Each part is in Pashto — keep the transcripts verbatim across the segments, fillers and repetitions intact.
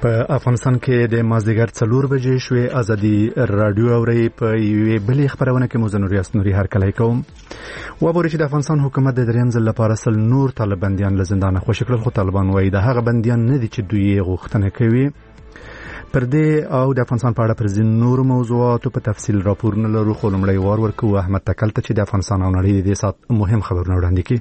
په افغانستان کې د مازدیګر څلور بجې شوې ازادي رادیو اوري په یوې بلې خبرونه کې موزه نوري اسنوري هرکلی کوم و بوري چې د افغانستان حکومت د دریم ځل لپاره سل نور طالباندیان له زندانه خوشی کړل، خو طالبان وایي د هغه بندیان نه دي چې دوی غوښتنه کوي. پر دې او د افغانستان په اړه پر ځینو نور موضوعاتو په تفصیل راپور نه لرو، خو لومړی وار ورکوو احمد تکل ته چې د افغانستان او نړۍ د دې سات مهم خبرونه وړاندې کړي.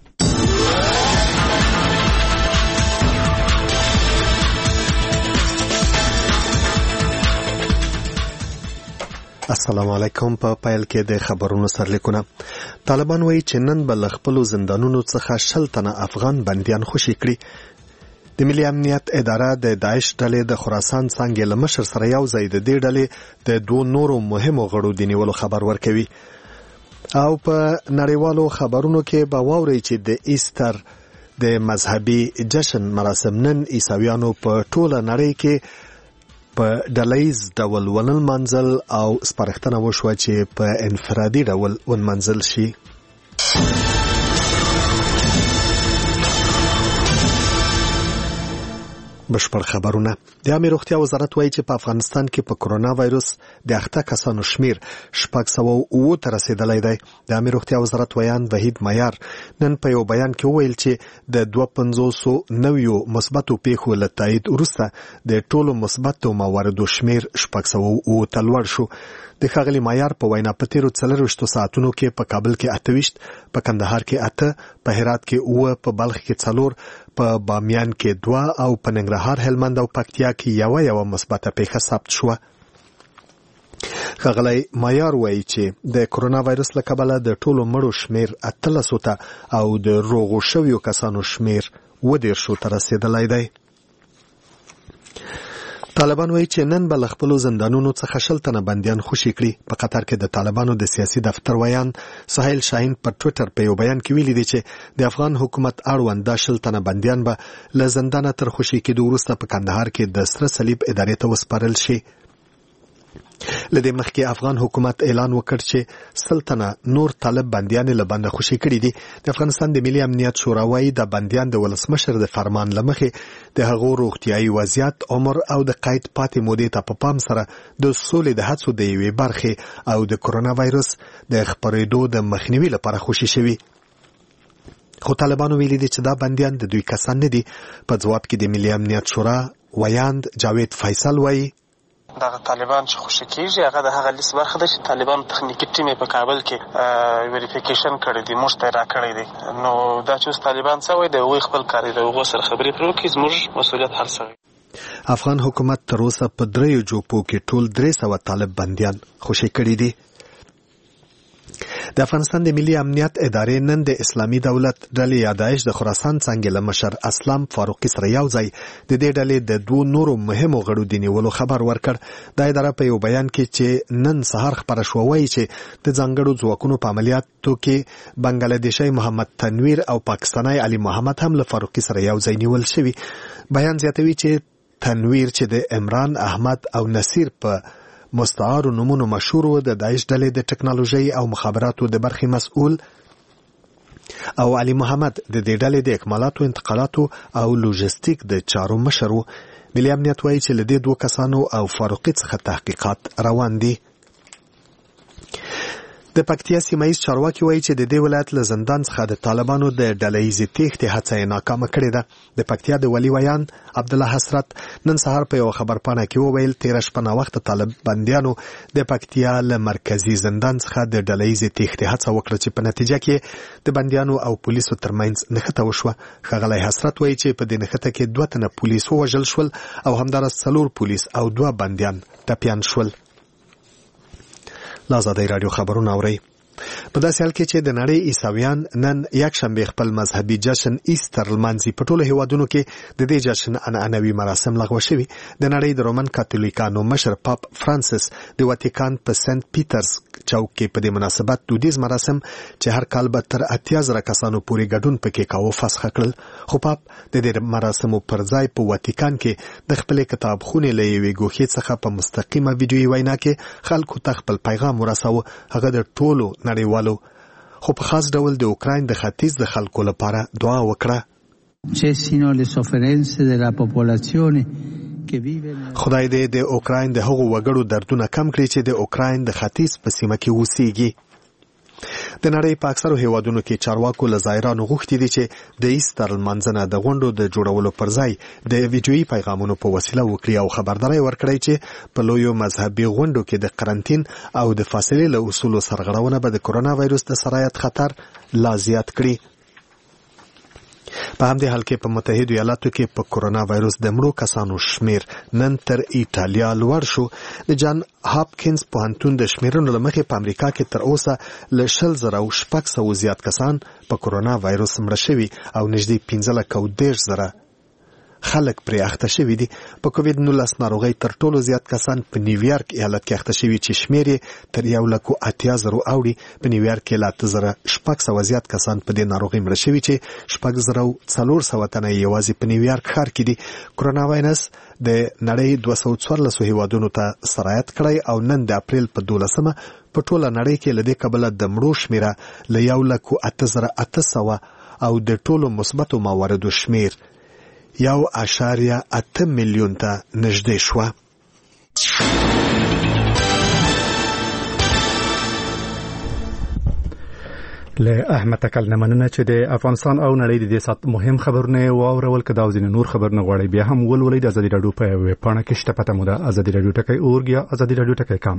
السلام علیکم. په پایل کې د خبرونو سرلیکونه. طالبان وایي چې نن به له خپلو زندانونو څخه شل تنه افغان بندیان خوشي کړي. د ملي امنیت اداره د داعش ډلې د خراسان څانګې له مشر سره یو ځای د دې ډلې د دوو نورو مهمو غړو د نیولو خبر ورکوي. او په نړیوالو خبرونو کې به واورئ چې د ایستر د مذهبي جشن مراسم نن عیسویانو په ټوله نړۍ کې په ډلهیز ډول ونمنځل او سپارښتنه وشوه چې په انفرادي ډول ونمنځل شي. بشپړ خبرونه. د عامه روغتیا وزارت وایي چې په افغانستان کې په کرونا وایرس د اخته کسانو شمیر شپږ سوه او اووه ته رسیدلی دی. د عامه روغتیا وزارت ویان وحید معیار نن په یو بیان کې وویل چې د دوه پنځوسو نویو مثبتو پیښو له تایید وروسته د ټولو مثبتو مواردو شمیر شپږ سوه او اووه ته لوړ شو. د ښاغلي معیار په وینا په تیرو څلرویشتو ساعتونو کې په کابل کې اته ویشت، په کندهار کې اته، په هرات کې اووه، په بلخ کې څلور، په بامیان کې دوه او په ننګرهار، هلمند او پکتیا کې یوه یوه مثبته پیښه ثبت شوه. ښاغلی معیار وایي چې د کرونا وایرس له کبله د ټولو مړو شمیر اتلسو ته او د روغو شویو کسانو شمیر اووه دېرشو ته رسیدلی دی. طالبان وایي چې نن به له خپلو زندانونو څخه شل تنه بندیان خوشي کړي. په قطر کې د طالبانو د سیاسي دفتر ویان سهیل شاهین په ټویټر په یو بیان کې ویلي دي چې د افغان حکومت اړوند دا شل تنه بندیان به له زندانه تر خوشي کېدو وروسته په کندهار کې د سره صلیب ادارې ته وسپارل شي. له دې مخکې افغان حکومت اعلان وکړ چې سل تنه نور طالب بندیان له بنده خوشي کړي دي. د افغانستان د ملي امنیت شورا وایي د بندیان د ولسمشر د فرمان له مخې د هغو روغتیایي وضعیت، عمر او د قید پاتې مودې ته په پام سره د سولې د هڅو د یوې برخې او د کرونا وایرس د خپرېدو د مخنیوي لپاره خوشي شوي. خو طالبانو ویلي دي چې دا بندیان د دوی کسان نه دي. په ځواب کې د ملي امنیت شورا ویاند جاوید فیصل وایي دغه طالبان چې خوشي کېږي هغه د هغه لیست برخه ده چې طالبان تخنیکي ټیم په کابل کې ویریفیکیشن کړی دی، موږ ته را کړی دی. نو دا چې اوس طالبان څه وایي د هغوی خپل کار دی، د هغو سره خبرې پرې وکړي. زموږ مسؤلیت هر څه وي. افغان حکومت تر اوسه په دریو جوپو کې ټول درې سوه طالب بندیان خوشي کړي دي. د افغانستان د ملي امنیت ادارې نن د اسلامي دولت ډلې یا داعش د خراسان څانګې له مشر اسلام فاروقي سره یو ځای د دې ډلې د دوو نورو مهمو غړو د نیولو خبر ورکړ. د اداره په یو بیان کې چې نن سهار خپره شوه وایي چې د ځانګړو ځواکونو په عملیاتو کې بنګلادیشي محمد تنویر او پاکستانی علي محمد هم له فاروقي سره یو ځای نیول شوي. بیان زیاتوي چې تنویر چې د عمران احمد او نصیر په مستعارو نومونو مشهور و، د داعش ډلې د ټکنالوژۍ او مخابراتو د برخې مسؤل، او علي محمد د دې ډلې د اکمالاتو، انتقالاتو او لوژستیک د چارو مشر و. ملي امنیت وایي چې له دې دوه کسانو او فاروقي څخه تحقیقات روان دي. د پکتیا سیمایي چارواکي وایي چې د دې ولایت له زندان څخه د طالبانو د ډلهیزې تېښتې هڅه یې ناکامه کړې ده. د پکتیا د ولي ویان عبدالله حسرت نن سهار په یو خبرپاڼه کې وویل تېره شپه ناوخته طالب بندیانو د پکتیا له مرکزي زندان څخه د ډلهیزې تېښتې هڅه وکړه چې په نتیجه کې د بندیانو او پولیسو ترمنځ نښته وشوه. ښاغلی حسرت وایي چې په دې نښته کې دوه تنه پولیس ووژل شول او همداراز څلور پولیس او دوه بندیان ټپیان شول. آزادۍ راډیو خبرونه اورئ. په داسې حال کې چې د نړۍ عیسویان نن یکشنبه خپل مذهبي جشن ایستر لمانځي. په ټولو هیوادونو کې د دې جشن عنعنوي مراسم لغوه شوي. د نړۍ د رومن کاتولیکانو مشر پاپ فرانسیس د واتیکان په سنت پیټرز چوک کې په دې مناسبت دودیز مراسم چې هر کال به تر اتیا زره کسانو پورې ګډون پکې کاوه فسخ کړل. خو پاپ د دې مراسمو پر ځای په واتیکان کې د خپل کتابخونې له یوې ګوښې څخه په مستقیمه ویډیویي وینا کې خلکو ته خپل پیغام ورساوه. هغه د ټولو نړیوالو خو په خاص ډول د اوکراین د ختیځ د خلکو لپاره دعا وکړه. cessino le sofferenze della popolazione خدای دې د اوکراین د هغو وګړو دردونه کم کړي چې د اوکراین د ختیځ په سیمه کې اوسېږي. د نړۍ په اکثرو هیوادونو کې چارواکو له زایرانو غوښتي دي چې د ایستر لمانځنه د غونډو د جوړولو پر ځای د ویډیویي پیغامونو په وسیله وکړي او خبرداری ورکړي چې په لویو مذهبي غونډو کې د قرنطین او د فاصلې له اصولو سرغړونه به د کرونا وایروس د سرایت خطر لا زیات کړي. په همدې حال کې په متحده ایالاتو کې په کرونا وایروس د مړو کسانو شمیر نن تر ایټالیا لوړ شو. د جان هاپکینز پوهنتون د شمیرنو له مخې په امریکا کې تر اوسه له شل زره او شپږ سوه زیات کسان په کرونا وایروس مړه شوي او نږدې پنځه لکه او دېرش زره خلک پرې اخته شوي دي. په کووید نولس ناروغۍ تر ټولو زیات کسان په نیویارک ایالت کې اخته شوي چې شمیر یې تر یو لکو اتیا زرو اوړي. په نیویارک کې له اته زره شپږ سوه زیات کسان په دې ناروغۍ مړه شوي چې شپږ زره او څلور سوه تنه یوازې په نیویارک ښار کې دي. کرونا وایرس د نړۍ دوه سوه څوارلسو هیوادونو ته سرایت کړی او نن د اپریل په دولسمه په ټوله نړۍ کې له دې کبله د مړو شمیره له یو لکو اته زره اته سوه او د ټولو مثبتو مواردو شمیر یو اشاریه اته میلیون ته نږدې شوه. له احمد تکل نه مننه چې د افغانستان او نړۍ د دې سات مهم خبرونه واورول کدا او ځینې نور خبرونه غواړي بیا هم ولولئ د ازادي رادیو په ویب پاڼه کې شته پته مو ده ازادي رادیو ټکی اورګ یا ازادي رادیو ټکی کام.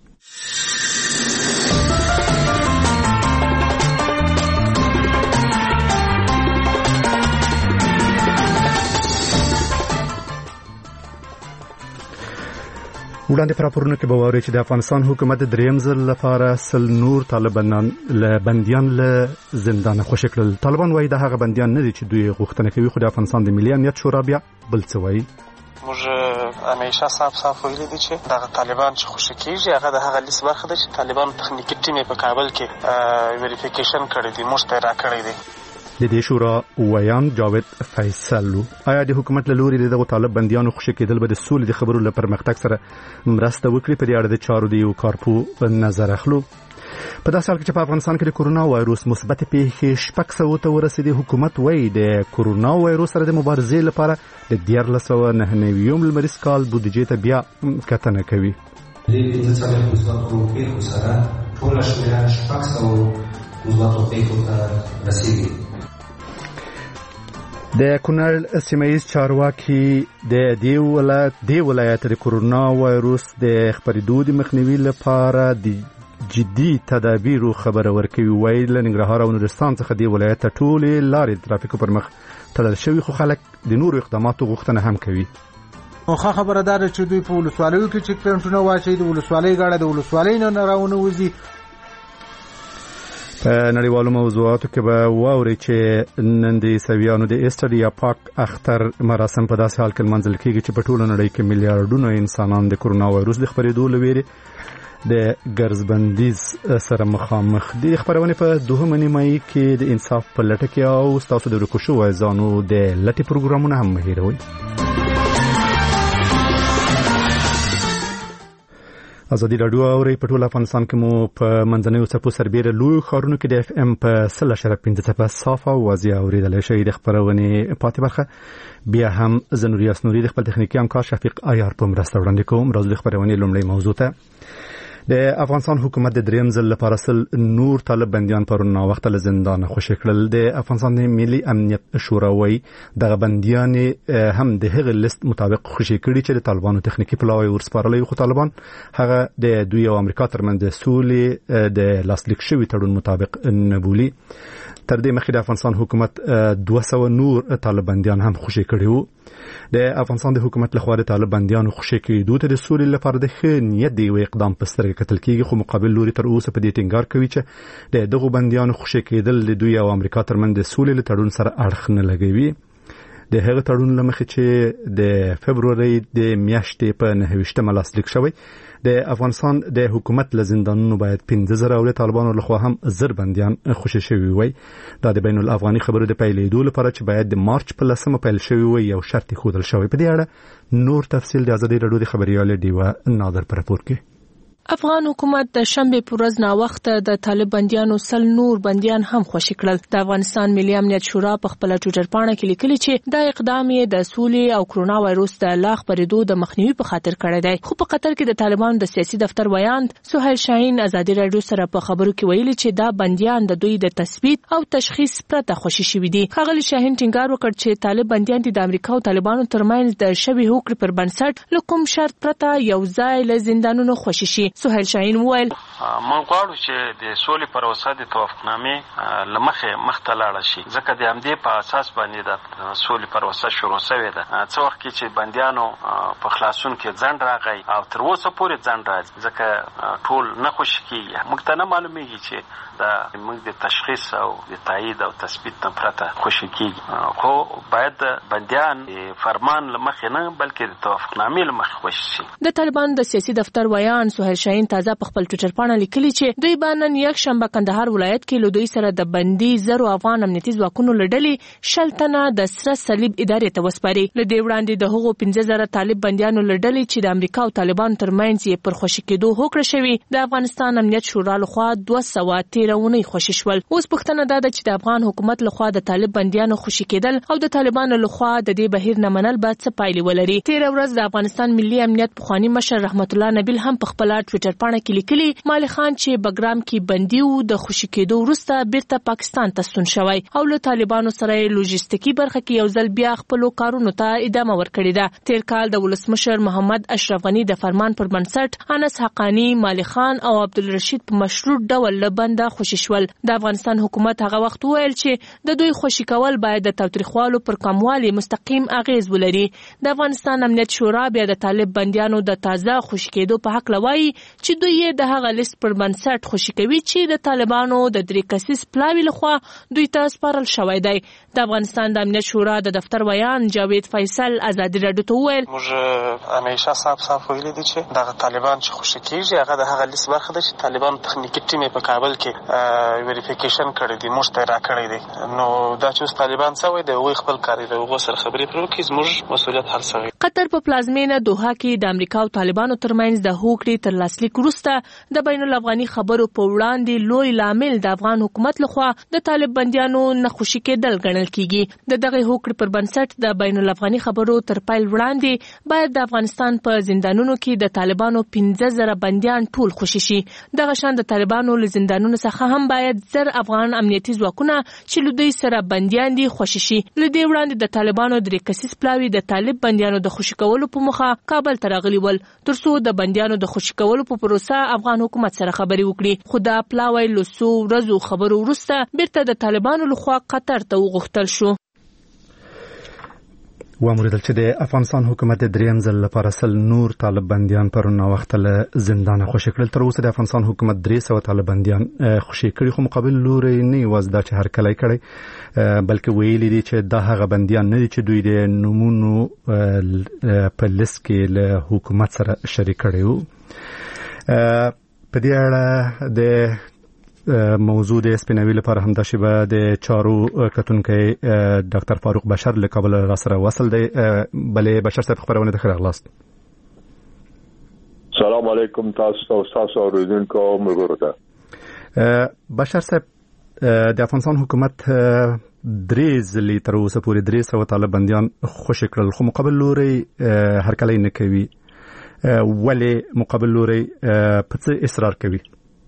وړاندې پر راپورونه کې به واورئ چې د افغانستان حکومت د دریم ځل لپاره سل نور طالبان له بنديان له زندان خوشی کړل. طالبان وایي دا هغه بنديان نه دي چې دوی غوښتنه کوي خو د افغانستان د ملي امنیت شورا بیا بل څه وایي. موږ همیشه صاحب صاحب ویلي دي چې دغه طالبان چې خوشی کیږي هغه د هغه لیست برخه ده چې طالبان تخنیکی ټیم په کابل کې ویریفیکیشن کړی دی موږ ته راکړی دی. د دې شورا ویان جاوید فیصل آیا د حکومت له لوري دغه طالب بنديانو خوشی کېدل به د سولې د خبرو لپاره پرمختګ سره مرسته وکړي په دې اړه د چارو دی یو کارپو نظر اخلو. په داسې حال کې چې په افغانستان کې د کرونا وایروس مثبت پیښې شپږ سوه ته ورسېدې حکومت وایي د کرونا وایروس سره د مبارزې لپاره د دیارلس سوه نهه نوي لمریز کال بودیجې ته بیا کتنه کوي. دې پنځه څلوېښت مثبتو پیښو سره ټوله شمېره شپږ سوه مثبتو پیښو ته رسېږي. د کونړ سیمه‌ییز چارواکي د دې ولایت د ولایت د کرونا وایروس د خپرېدو د مخنیوي لپاره د جدي تدابیرو خبره ورکوي. وایي له ننګرهار او نورستان څخه د ولایت ټولې لارې د ترافیکو پر مخ تړل شوي خو خلک د نورو اقداماتو غوښتنه هم کوي. خو خبره ده چې دوی په ولسوالیو کې چیک پوینټونه واچي د ولسوالۍ غاړه د ولسوالۍ نه راونه وځي. په نړیوالو موضوعاتو کې به واوري چې نن د عیسویانو د ایسټر یا پاک اختر مراسم په داسې حال کې لمانځل کېږي چې په ټوله نړۍ کې میلیارډونه انسانان د کرونا وایروس د خپرېدو له ویرې د ګرځبندیز سره مخامخ دي. خبرونه په دوهمه نیمایي کې د انصاف په لټه کې او تاسو د ورکوشو وایزانو د لټي پروګرامونه هم هیروي. ازادي رادیو اوري په ټول افغانستان کې مو په منځنیو څپو سربېره لوی ښارونو کې د اف ام په سل اشاره پنځه څپه صافه واضح اوریدل شي. د خبرونه پاتې برخه بیا هم زنوري اسنوري د خپل تخنیکی همکار شفیق ایار په مرسته وړاندې کوم. راځو د خبرونه لومړی موضوع ته. د افغانستان حکومت د دریم ځل لپاره سل نور طالب بنديان پرون وخت له زندان خوشی کړل. د افغانستان ملي امنیت شورا وایي دغه بنديان هم د هغه لیست مطابق خوشی کړي چې د طالبانو تخنیکی پلاوی ورسپارلې خو طالبان هغه د دوی او امریکا ترمنځ د سولې د لاسلیک شوی تړون مطابق نه بولي. تر دې مخکې د افغانستان حکومت دوه سوه نور طالب بنديان هم خوشی کړي وو. د افغانستان د حکومت لخوا د طالب بنديانو خوشی کېدو ته د سولې لپاره د ښه نیت دی یو اقدام په سترګه کتل کېږي خو مقابل لوري تر اوسه په دې ټینګار کوي چې د دغو بنديانو خوشی کېدل د دوی او امریکا ترمنځ د سولې له تړون سره اړخ نه لګوي. د هغه تړون لمخې چې د فبروري د میاشتې په نهه ویشتمه لاسلیک شوی د افغانستان د حکومت له زندانونو باید پنځه زره او طالبانو لخوا هم زر بنديان خوشی شوی وي. دا د بین الافغاني خبرو د پیلېدو لپاره چې باید د مارچ په لسمه پیل شوی وي یو شرط خودل شوی. په دې اړه نور تفصیل د ازادي رادیو د خبريال دیوه نادر پر راپور کې. افغان حکومت د شنبه پر ورځ نا وخت د طالب بنديانو سل نور بنديان هم خوشي کړل. د افغانستان ملي امنیت شورا په خپل ټوئیټر پاڼه کې لیکلي چې دا اقدام یې د سولې او کرونا وایروس د لا خپرېدو د مخنیوي په خاطر کړی دی. خو په قطر کې د طالبانو د سیاسي دفتر ویاند سهیل شاهین ازادي رادیو سره په خبرو کې ویلي چې دا بنديان د دوی د تثبیت او تشخیص پرته خوشي شوي دي. ښاغلي شاهین ټینګار وکړ چې طالب بنديان د امریکا او طالبانو ترمنځ د شوي هوکړې پر بنسټ له کوم شرط پرته یو ځای له زندانونو خوشي شي. سهیل شاهین وویل موږ غواړو چې د سولې پروسه د توافقنامې له مخې مخته لاړه شي، ځکه د همدې په اساس باندې د سولې پروسه شروع شوې ده. څه وخت کې چې بندیانو په خلاصون کې ځنډ راغی او تر اوسه پورې ځنډ راځي، ځکه ټول نه خوشي کېږي. موږ ته نه معلومیږي چې دا موږ د تشخیص او د تایید او تثبیت نه پرته خوشي کېږي، خو باید بندیان فرمان له مخې نه بلکې د توافقنامې له مخې خوشي شي. د طالبانو د سیاسي دفتر ویان سهیل شاهین تازه په خپل ټوئیټر پاڼه لیکلي چې دوی به نن یک شنبه کندهار ولایت کې له دوی سره د بندي زرو افغان امنیتي ځواکونو له ډلې شل تنه د سره صلیب ادارې ته وسپاري. له دې وړاندې د هغو پنځه زره طالب بندیانو له ډلې چې د امریکا او طالبانو ترمنځ یې پر خوشي کېدو هوکړه شوې د افغانستان امنیت شورا لخوا دوه سوه تېره اونۍ خوشي شول. اوس پوښتنه دا ده چې د افغان حکومت لخوا د طالب بندیانو خوشي کېدل او د طالبانو لخوا د دې بهیر نه منل به څه پایلې ولري. تېره ورځ د افغانستان ملي امنیت پخواني مشر رحمت الله نبیل هم په خپل ټوئیټر پاڼه کې لیکلي مالک خان چې بګرام کې بندي و د خوشي کېدو وروسته بیرته پاکستان ته ستون شوی او له طالبانو سره لوجستیکي برخه کې یو ځل بیا خپل کارونو ته ادامه ورکړې ده. تیر کال د ولسمشر محمد اشرف غنی د فرمان پر بنسټ انس حقانی، مالک خان او عبدالرشید په مشروط ډول له بنده خوشي شول. د افغانستان حکومت هغه وخت ویل چې د دوی خوشي کول باید د تاوتریخوالو پر کموالي مستقیم اغیز ولري. د افغانستان امنیت شورا بیا د طالب بندیانو د تازه خوشي کېدو په حق لوي چې دوی د هغه لیست پر بنسټ خوشي کوي چې د طالبانو د درې کسیز پلاوي لخوا دوی ته سپارل شوی دی. د افغانستان د امنیت شورا د دفتر ویان جاوید فیصل ازادي رادیو ته وویل موږ همیشه صاحب صاحب ویلي دي چې دغه طالبان چې خوشي کېږي هغه د هغه لیست برخه ده چې طالبانو تخنیکي ټیم په کابل کې ویریفیکیشن کړی دی، موږ ته را کړی دی. نو دا چې اوس طالبان څه وایي د هغوی خپل کار دی، د هغو سره خبرې پرې وکړي، زموږ مسؤلیت هر څه وي. قطر په پلازمینه دوحه کې د امریکا او طالبانو ترمنځ د هوکړې تر لاسلیک وروسته د بین الافغاني خبرو په وړاندې لوی لامل د افغان حکومت لخوا د طالب بندیانو نه خوشي کېدل ګڼل کیږي. د دغه هوکړې پر بنسټ د بین الافغاني خبرو تر پیل وړاندې باید د افغانستان په زندانونو کې د طالبانو پنځه زره بندیان ټول خوشي شي. دغه شان د طالبانو له زندانونو څخه هم باید زر افغان امنیتي ځواکونه چې له دوی سره بندیان دي خوشي شي. له دې وړاندې د طالبانو درې کسیز پلاوي د طالب بندیانو د خوشي کولو په موخه کابل ته راغلي ول ترڅو د بندیانو د خوشي کولو په پروسه افغان حکومت سره خبرې وکړي. خو دا پلاوی له څو ورځو خبرو وروسته بیرته د طالبانو لخوا قطر ته وغوښتل شو. واموریدل چې د افغانستان حکومت د دریم ځل لپاره سل نور طالب بندیان پرون وخت له زندان خوشي کړل. تر اوسه د افغانستان حکومت درې سوه طالب بندیان خوشي کړي، خو مقابل لوري نه یوازې دا چې هر کله کړي بلکې ویلي دي چې دا هغه بندیان نه دي چې دوی د نمونو په لیست کې له حکومت سره شریک کړي وو. په دې اړه د موضوع د سپینوي لپاره هم د شبه د چارو کتونکي ډاکټر فاروق بشر له کابل را سره وصل دی. بلې بشر صاحب خبرونه د خیر اغلاست. سلام علیکم تاسو او تاسو اوریدونکو ملګرو ته. بشر صاحب د افغانستان حکومت درې ځلې تر اوسه پورې درې سوه طالب بندیان خوشي کړل، خو مقابل لوري هرکلی نه کوي. ولې مقابل لوري په څه اصرار کوي؟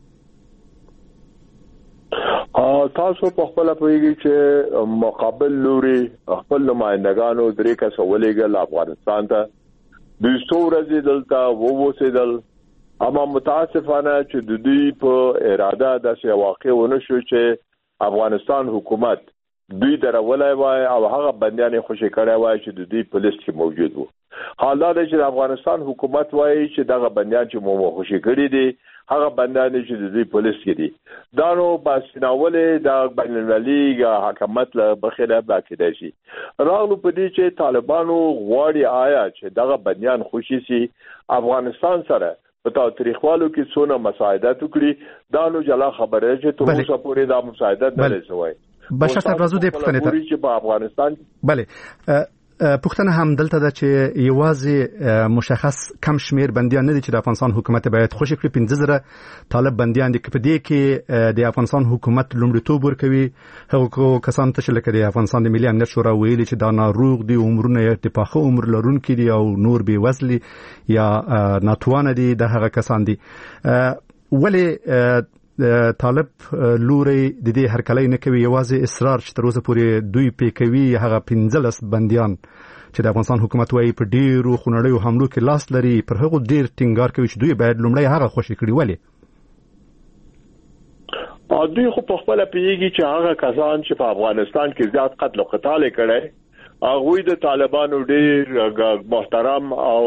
تاسو په خپل پوهیږئ چې مقابل لوري خپل نمائندګانو درې کسه ولېږل افغانستان ته، دوی څو ورځې دلته ووسېدل، اما متاسفانه چې د دوی په اراده داسې واقع ونه شو چې افغانستان حکومت دوی درولای وای او هغه بندیان خوشي کړی وای چې د دوی په لیست کې موجود وو. حال دا چې افغانستان حکومت وایي چې دغه بندیان چې مو خوشي کړي دي هغه بندیان چې د دوی په لیست کې دي، دا نو باسناولې د بین المللي حکومت له بخیره باکیدای شي. راغلو په دې چې طالبانو غواړي آیا چې دغه بندیان خوشي سي افغانستان سره په تاریخوالو کې څونه مساعدت وکړي، دا نو جلا خبره چې تر اوسه پورې دا مساعدت نه لسوي. بشر صاحب راځو د پښتنې ته په افغانستان بله پښتنه هم دلته د چې یوازې مشخص کم شمیر بندیان نه دي چې د افغانستان حکومت باید خوشی کړي پنځه زره طالب بندیان دي چې په دې کې د افغانستان حکومت لومړیتوب ورکوي هغه کسان ته چې لکه د افغانستان د ملي امنیت شورا ویلي چې دا ناروغ دي عمرونه یې پاخه عمر لرونکي دي او نور بې وزلي یا ناتوانه دي د هغه کسان دي ولې طالب لوري د دې هرکلی نه کوي یوازې اصرار چې تر اوسه پورې دوی پې کوي هغه پنځلس بندیان چې د افغانستان حکومت وايي په ډیرو خونړیو حملو کې لاس لري پر هغو ډیر ټینګار کوي چې دوی باید لومړی هغه خوشي کړي ولې دوی خو په خپل پیږي چې هغه کسان چې په افغانستان کې زیات قتل او قتال کړي هغه د طالبانو ډیر محترم او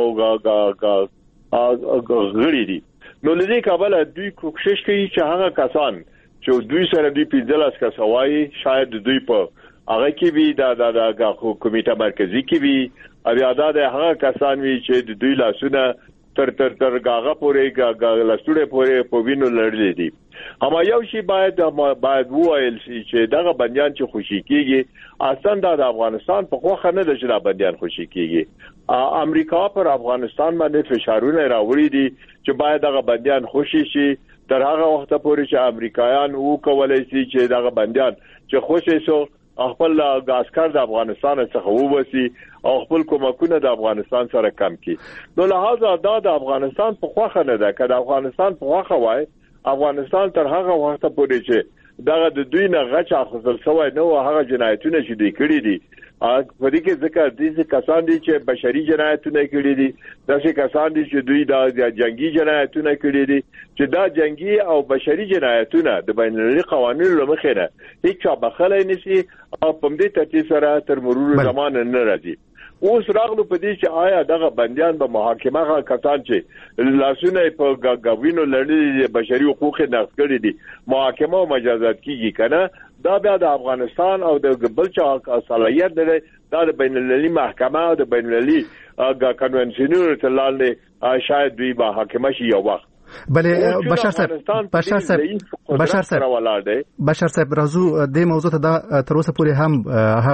غړي دي نو لدې کابل دوی کوشش کوي چې هغه کسان چې دوی سره دوی پیځلاس کا سوای شاید دوی په هغه کې وی دا د کمیټه مرکزی کې وی او یاده د هغه کسان وی چې دوی لاسونه تر تر تر غاغه پورې لاسونه پورې په وینو لړلې دي اما یو شی باید باید وایل شي چې دغه بندیان چې خوشي کیږي اصلا د افغانستان په خوخه نه د چې بندیان خوشي کیږي امریکا پر افغانستان باندې فشارونه راوړي دي چې باید دغه بندیان خوشي شي تر هغه وخت پورې چې امریکایان وو کولای شي چې دغه بندیان چې خوشي شو خپل عسكر د افغانستان څخه ووسی او خپل کومکونه د افغانستان سره کم کړي نو لہذا دا د افغانستان په خوخه نه ده کله افغانستان په خوخه وای افغانستان تر هغه وخت پورې چې دغه د دوی نه غچ اخیستل شوی نو هغه جنایتونه چې دوی کړی دي په دې کې ځکه دې کسان دي چې بشري جنایتونه کړی دي داسې کسان دي چې دوی د جنگي جنایتونه کړی دي چې دا جنگي او بشري جنایتونه د بین المللي قوانینو لمخې نه هیڅ چا بخلای نشي او په دې ترتیب سره تر مرور زمان نه راځي اوس راغلو په دې چې آیا دغه بندیان به محاکمه غا کسان چې لاسونه په غوینو لړلي بشري حقوق نقض کړي دي محاکمه او مجازات کیږي کنه دا بیا د افغانستان او د بل چا صلاحیت دی دا د بین المللي محکمه او د بین المللي کنونسیونونو ته لاندې شاید دوی به حاکمه شي یو وخت بله بشار صاحب بشار صاحب بشار صاحب بشار صاحب راځو د موضوع ته دا تر اوسه پورې هم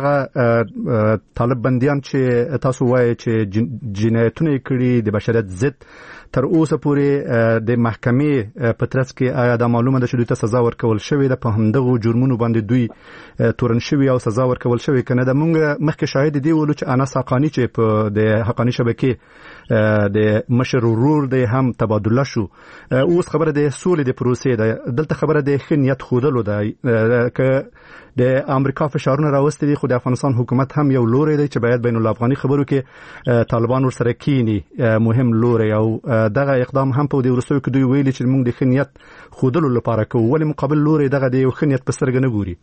هغه طالب بندیان چې تاسو وایي چې جنایتونه کړي د بشریت ضد تر اوسه پورې د محکمې په ترڅ کې آیا دا معلومه ده چې دوی ته سزا ورکول شوې ده په همدغه جرمونو باندې دوی تورن شوي او سزا ورکول شوې کنه د مونږ مخکې شاهد دی ولو چې انس حقانی چې په د حقانی شبکې د مشر ورور د هم تبادله شو اوس خبره د سولې د پروسې ده دلته خبره د خنیت خودلو ده ک د امریکا فشارونه راوستي دي خو د افغانستان حکومت هم یو لوري دی چې باید بین الافغاني خبرو کې طالبان ورسره کینی مهم لوري او دغه اقدام هم په دې ورسوي کې دوی ویلي چې موږ د خنیت خودلو لپاره کوو ولې مقابل لوري دغه د یو خنیت په سترګه نه ګوري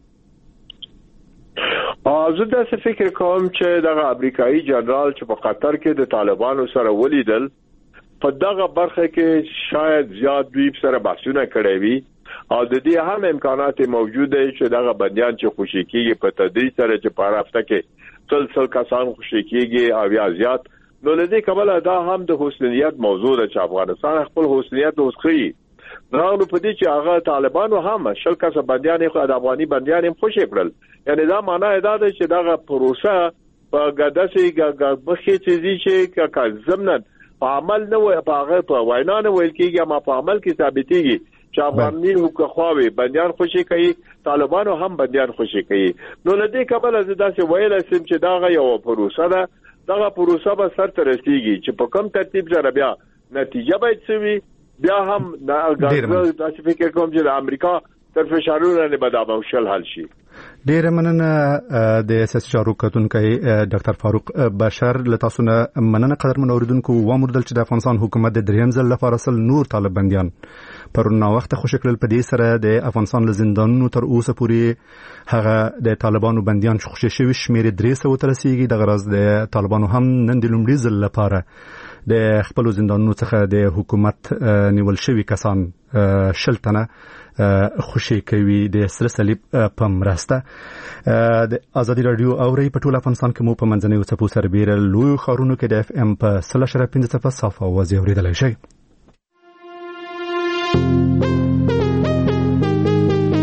زه دا څه فکر کوم چې دغه امریکایي جنرال چې په قطر کې د طالبانو سره ولیدل په دغه برخه کې شاید زیات دوی سره بحثونه کړي وي او د دې هم امکانات موجود دي چې دغه بندیان چې خوشي کیږي په تدریج سره چې په هفته کې څل څل کسان خوشي کیږي او یا زیات نو لدې کبل دا هم د حسنیت موضوع ده چې افغانستان خپل حسنیت اوسخي راغلو په دې چې هغه طالبانو هم شل کسه بندیان خو د افغاني بندیان هم خوشي کړل یعنی دا معنی دا ده چې دغه پروسه په ګداسي ګبخي چې چې کا زمنن په عمل نه وي په هغه په وینا نه ویل کېږي ما په عمل کې ثابتېږي چې افغاني حقوق خواوي بندیان خوشي کوي طالبانو هم بندیان خوشي کوي نو لدې کبل از داسې ویل سم چې دا یو پروسه ده دغه پروسه به سر ته رسیږي چې په کوم ترتیب سره بیا نتیجه به سوي بیا هم داسې فکر کوم چې د امریکا تر فشارونو نه بدابه شل حل شي ډیره مننه د سیاسي چارو کتونکي ډاکټر فاروق بشار له تاسو نه مننه قدرمن اوریدونکو و مردل چې د افغانستان حکومت د دریم ځل لپاره سل نور طالب بنديان پرونه وخت خوشی کړل په دې سره د افغانستان له زندانونو تر اوسه پورې هغه د طالبانو بنديان خوشی شوی شمیر درې سوه تر رسیدي د غرض د طالبانو هم نن د لومړي ځل لپاره د خپل زندانونو څخه د حکومت نیول شوی کسان شلتنه خوشی کوي د سره صلیب په مرسته د ازادي رادیو اوري په ټول افغانستان کې مو په منځنۍ او څپو سربېره لوی خارونو کې د اف ام په سل شره پنځه صفر صفه وځي اوریدلای شي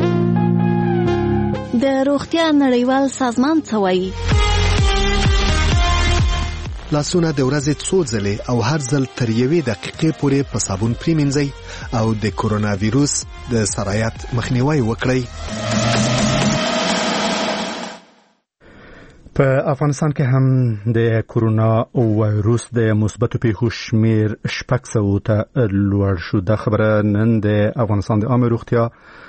د روغتیا نړیوال سازمان څه وایي لاسونه د ورځې څو ځلې او هر ځل تر یوې دقیقې پورې په صابون پریمنځئ او د کورونا ویروس د سرایت مخنیوي وکړئ. په افغانستان کې هم د کورونا وایروس د مثبتو پیښو شمیر شپږ سوه ته لوړ شو. دا خبره نن د افغانستان د عامه روغتیا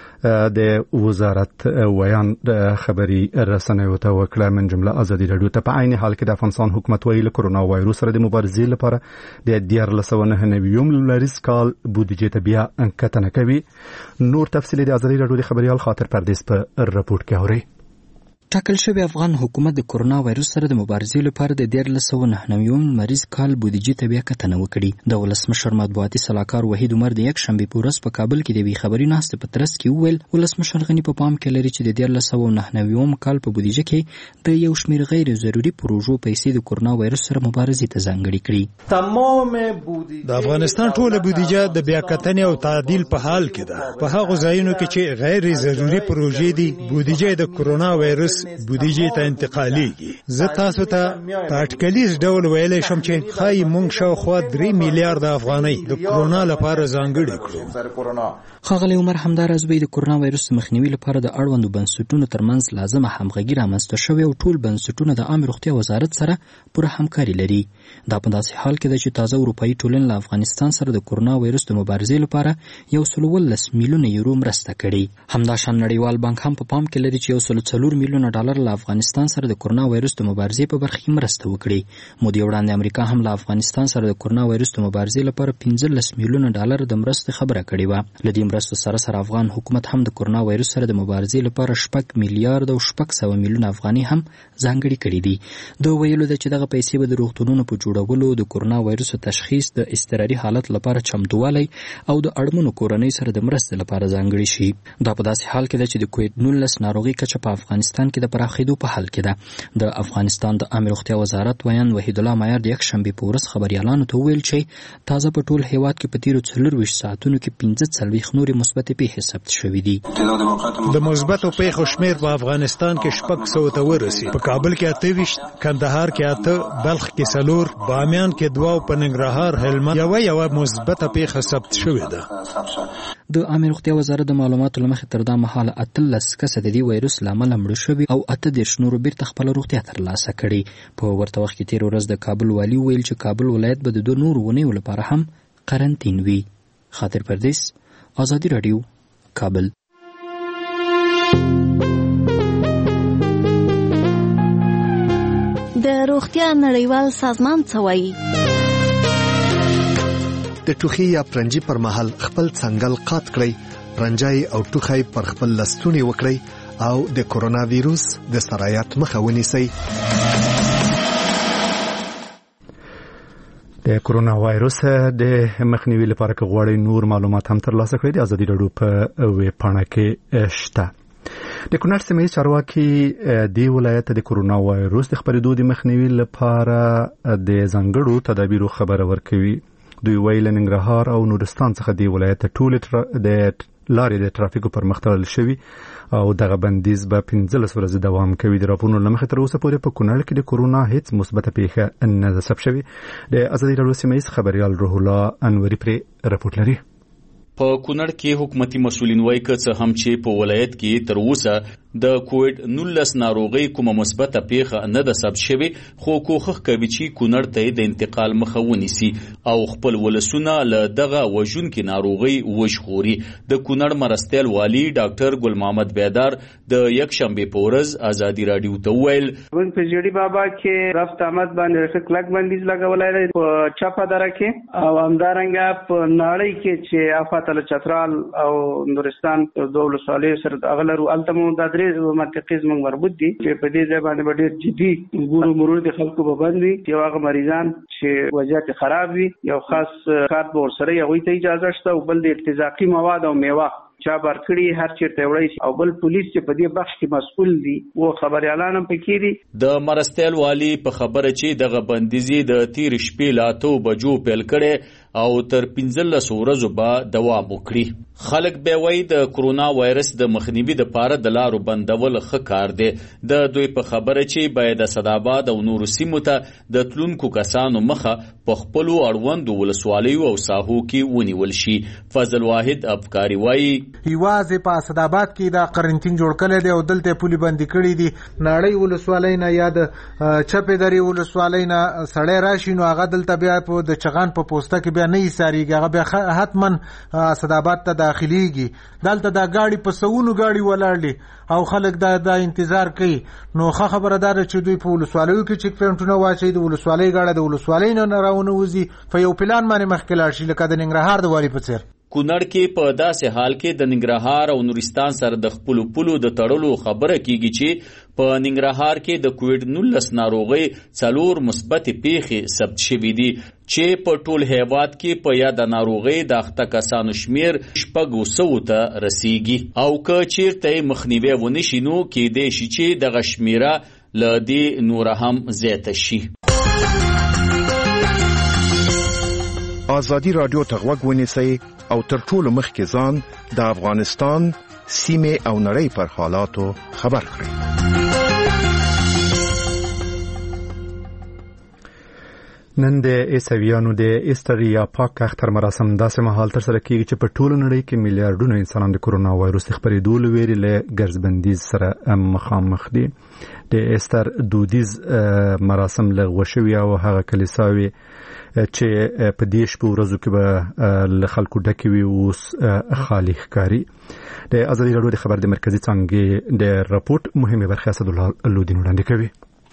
د وزارت ویان د خبري رسنیو ته وکړه. من جمله ازادي رادیو ته په عین حال کې د افغانستان حکومت ویلي کورونا وایروس سره د مبارزې لپاره د دیارلس سوه نهه نوي لمریز کال بودیجې ته بیا انکتنه کوي. نور تفصیل د ازادي رادیو د خبريال خاطر پردیس په رپورټ کې اوري. ټاکل شوی افغان حکومت د کورونا وایروس سره د مبارزې لپاره د دیارلس سوه نهه نوي لمریز کال بودیجې ته بیا کتنه وکړي. د ولسمشر مطبوعاتي سلاکار وحید عمر د یک شنبه په ورځ په کابل کې د وی خبري ناستې په ترڅ کې وویل ولسمشر غنی په پام کې لري چې د دیارلس سوه نهه نوي کال په بودیجې کې د یو شمېر غیر ضروري پروژو پیسې د کورونا وایروس سره مبارزې ته ځانګړي کړي. تمام بودیجه د افغانستان ټوله بودیجه د بیا کتنې او تعدیل په حال کې ده. په هغه ځایونو کې چې غیر ضروري پروژې دي بودیجه د کورونا وایروس بودیجې ته انتقالیږي. زه تاسو ته په اټکلیز ډول ویلی شم چې ښایي موږ شاوخوا درې میلیارده افغانۍ د کورونا لپاره ځانګړې کړو. ښاغلی عمر همداراز وایي د کورونا وایروس مخنیوي لپاره د اړوندو بنسټونو ترمنځ لازمه همغږي رامنځته شوې او ټول بنسټونه د عامه روغتیا وزارت سره پوره همکاري لري. دا په داسې حال کې ده چې تازه اروپایي ټولنه له افغانستان سره د کورونا وایروس د مبارزې لپاره یو سل اوولس میلیونه یورو مرسته کړې. همداشان نړیوال بانک هم په پام کې لري چې یو سل څلور میلیونه ډالر له افغانستان سره د کورونا وایروس د مبارزې په برخه کې مرسته وکړي. مودې وړاندې امریکا هم له افغانستان سره د کورونا وایروس د مبارزې لپاره پنځلس میلیونه ډالر د مرستې خبره کړې وه. له دې مرستو سره سره افغان حکومت هم د کورونا وایروس سره د مبارزې لپاره شپږ میلیارډ او شپږ سوه میلیونه افغانۍ هم ځانګړي کړي دي. دوی ویلو ده چې دغه پیسې به د روغتونونو په جوړولو، د کورونا وایروس تشخیص، د اضطراري حالت لپاره چمتووالی او د اړمنو کورنۍ سره د مرستې لپاره ځانګړي شي. دا په داسې حال کې ده چې د کووډ نولس ناروغي کچه په افغانستان کې د پراخېدو په حال کې ده. د افغانستان د عامه روغتیا وزارت ویان وحید الله مایار د یک شنبه په ورځ خبريالانو ته ویل چې تازه په ټول هیواد کې په تیرو څلورویشت ساعتونو کې پنځه څلوېښت نورې مثبتې پیښې ثبت شوې دي. د مثبتو پیښو شمیر په افغانستان کې شپږ سوه ته ورسېد. په کابل کې اته ویشت، کندهار کې اته، بلخ کې څلور، بامیان کې دوه او په ننګرهار هلمند یوه یوه مثبته پیښه ثبت شوې ده. د عامه روغتیا وزارت د معلوماتو له مخې تر دا مهاله اتلس کسه د دې وایروس له امله مړه شوي او اته دېرش نورو بیرته خپله روغتیا ترلاسه کړې. په ورته وخت کې تېره ورځ د کابل والي وویل چې کابل ولایت به د دوه نورو اونیو لپاره هم قرنطین وي. خاطر پردیس، ازادي راډیو، کابل. د روغتیا نړیوال سازمان څه وایي؟ د ټوخي یا پرنجي پر مهال خپل څنګل قات کړئ، پرنجای او ټوخی پر خپل لستونی وکړئ او د کورونا ویروس د سرایت مخه ونیسئ. د کورونا وایروس د مخنیوي لپاره که غواړئ نور معلومات هم ترلاسه کړئ د ازادي راډیو په ویب پاڼه کې شته. د کونړ سیمه ییز چارواکي د ولایت د کورونا وایروس د خپرېدو د مخنیوي لپاره د ځانګړو تدابیرو خبره ورکوي. دوی ویل ننګرهار او نورستان څخه د ولایت ټول د لارې د ترافیکو پر مخ تړل شوي او دغه بندیز به پنځلس ورځې دوام کوي. د راپورونو له مخې تر اوسه پورې په کونړ کې د کورونا هیڅ مثبته پیښه نه ده ثبت شوې. د ازادي راډیو سیمه ییز خبریال روح الله انوري پرې رپورټ لري. په کونړ کې حکومتي مسؤلین وایي که څه هم چې په ولایت کې تر اوسه د کووډ نولس ناروغي کومه مثبته پیښه نه ده ثبت شوې، خو کوښښ کوي چې کونړ ته د انتقال مخه ونیسي او خپل ولسونه له دغه وژونکې ناروغي وژغوري. د کونړ مرستیال والي ډاکټر ګل محمد بیدار د یک شنبه په ورځ ازادي راډیو ته وویل موږ په جړی بابا کې رفت احمد باندې کلک بندیز لګولای دی په چپا دره کې او همدارنګه په ناړۍ کې چې افاتل چترال او نورستان دوه ولسوالۍ سره اغلرو التمو د درې منطقې زموږ مربوط دي چې په دې ځای باندې ډېر جدي ګورو مرور د خلکو په باندې یو هغه مریضان چې وضعیت خراب وي یو خاص کارت به ورسره هغوی ته اجازه شته او بل د ارتزاقي مواد او میوه چا برکړي هر چیرته وړي او بل پولیس چې په دې بخش کې مسؤل دي و خبريالان هم پکې دي. د مرستیال والی په خبره چې دغه بندیزي د تیر شپې لا تو بجو پیل کړي او تر پنځلس ورځو به دوام وکړي. خلک به وایي د کرونا وایرس د مخنیوي دپاره د لارو بندول ښه کار دی. د دوی په خبره چې باید اسداباد او نورو سیمو ته د تلونکو کسانو مخه په خپلو اړوندو ولسوالیو او ساحو کې ونیول شي. فضل واحد افکاري وایي یوازې په اسداباد کې دا قرنټین جوړ کړی دی او دلته پولي بندي کړي دي. نړۍ ولسوالۍ نه یا د چپې درې ولسوالۍ نه سړی راشي نو هغه دلته بیا په د چغان په پوسته کې بیا نه ایساریږي، هغه بیا حتما اسداباد ته داخليږي. دلته دا گاڑی په سونو گاڑی ولاړلي او خلک دا دا انتظار کوي. نو ښه خبره ده چې دوی په ولسوالیو کې چیک پوینټونه واچي، د ولسوالۍ گاډه د ولسوالۍ نه راونه وځي په یو پلان باندې مخکې لاړ شي لکه د ننګرهار د والي په څیر. کونړ کې په داسې حال کې د ننګرهار او نورستان سره د خپلو پولو د تړلو خبره کیږي چې په ننګرهار کې د کووډ نولس ناروغۍ څلور مثبتې پیښې ثبت شوي دي چې په ټول هیواد کې په یاده ناروغۍ د اخته کسانو شمیر شپږو سوو ته رسیږي او که چیرته مخنیوی ونه شي نو کیدای شي چې دغه شمیره له دې نوره هم زیاته شي. آزادی رادیو ته غوږ ونیسئ او تر ټولو مخکې ځان د افغانستان سیمې او نړۍ پر حالاتو خبر کړئ. نن د عیسویانو د ایسټر یا پاک اختر مراسم داسې مهال ترسره کیږي چې په ټوله نړۍ کې میلیارډونه انسانان د کرونا وایرس د خپرېدو له ویرې له ګرځبندیز سره مخامخ دي. د ایسټر دودیز مراسم له غوښوي او هغه کلیساوي چې په دې شپو ورځو کې به له خلکو ډکې وي اوس خالي ښکاري. د ازادي راډیو د خبر د مرکزي څانګې د راپورټ مهمه برخه اسدالله لودین وړاندې کوي.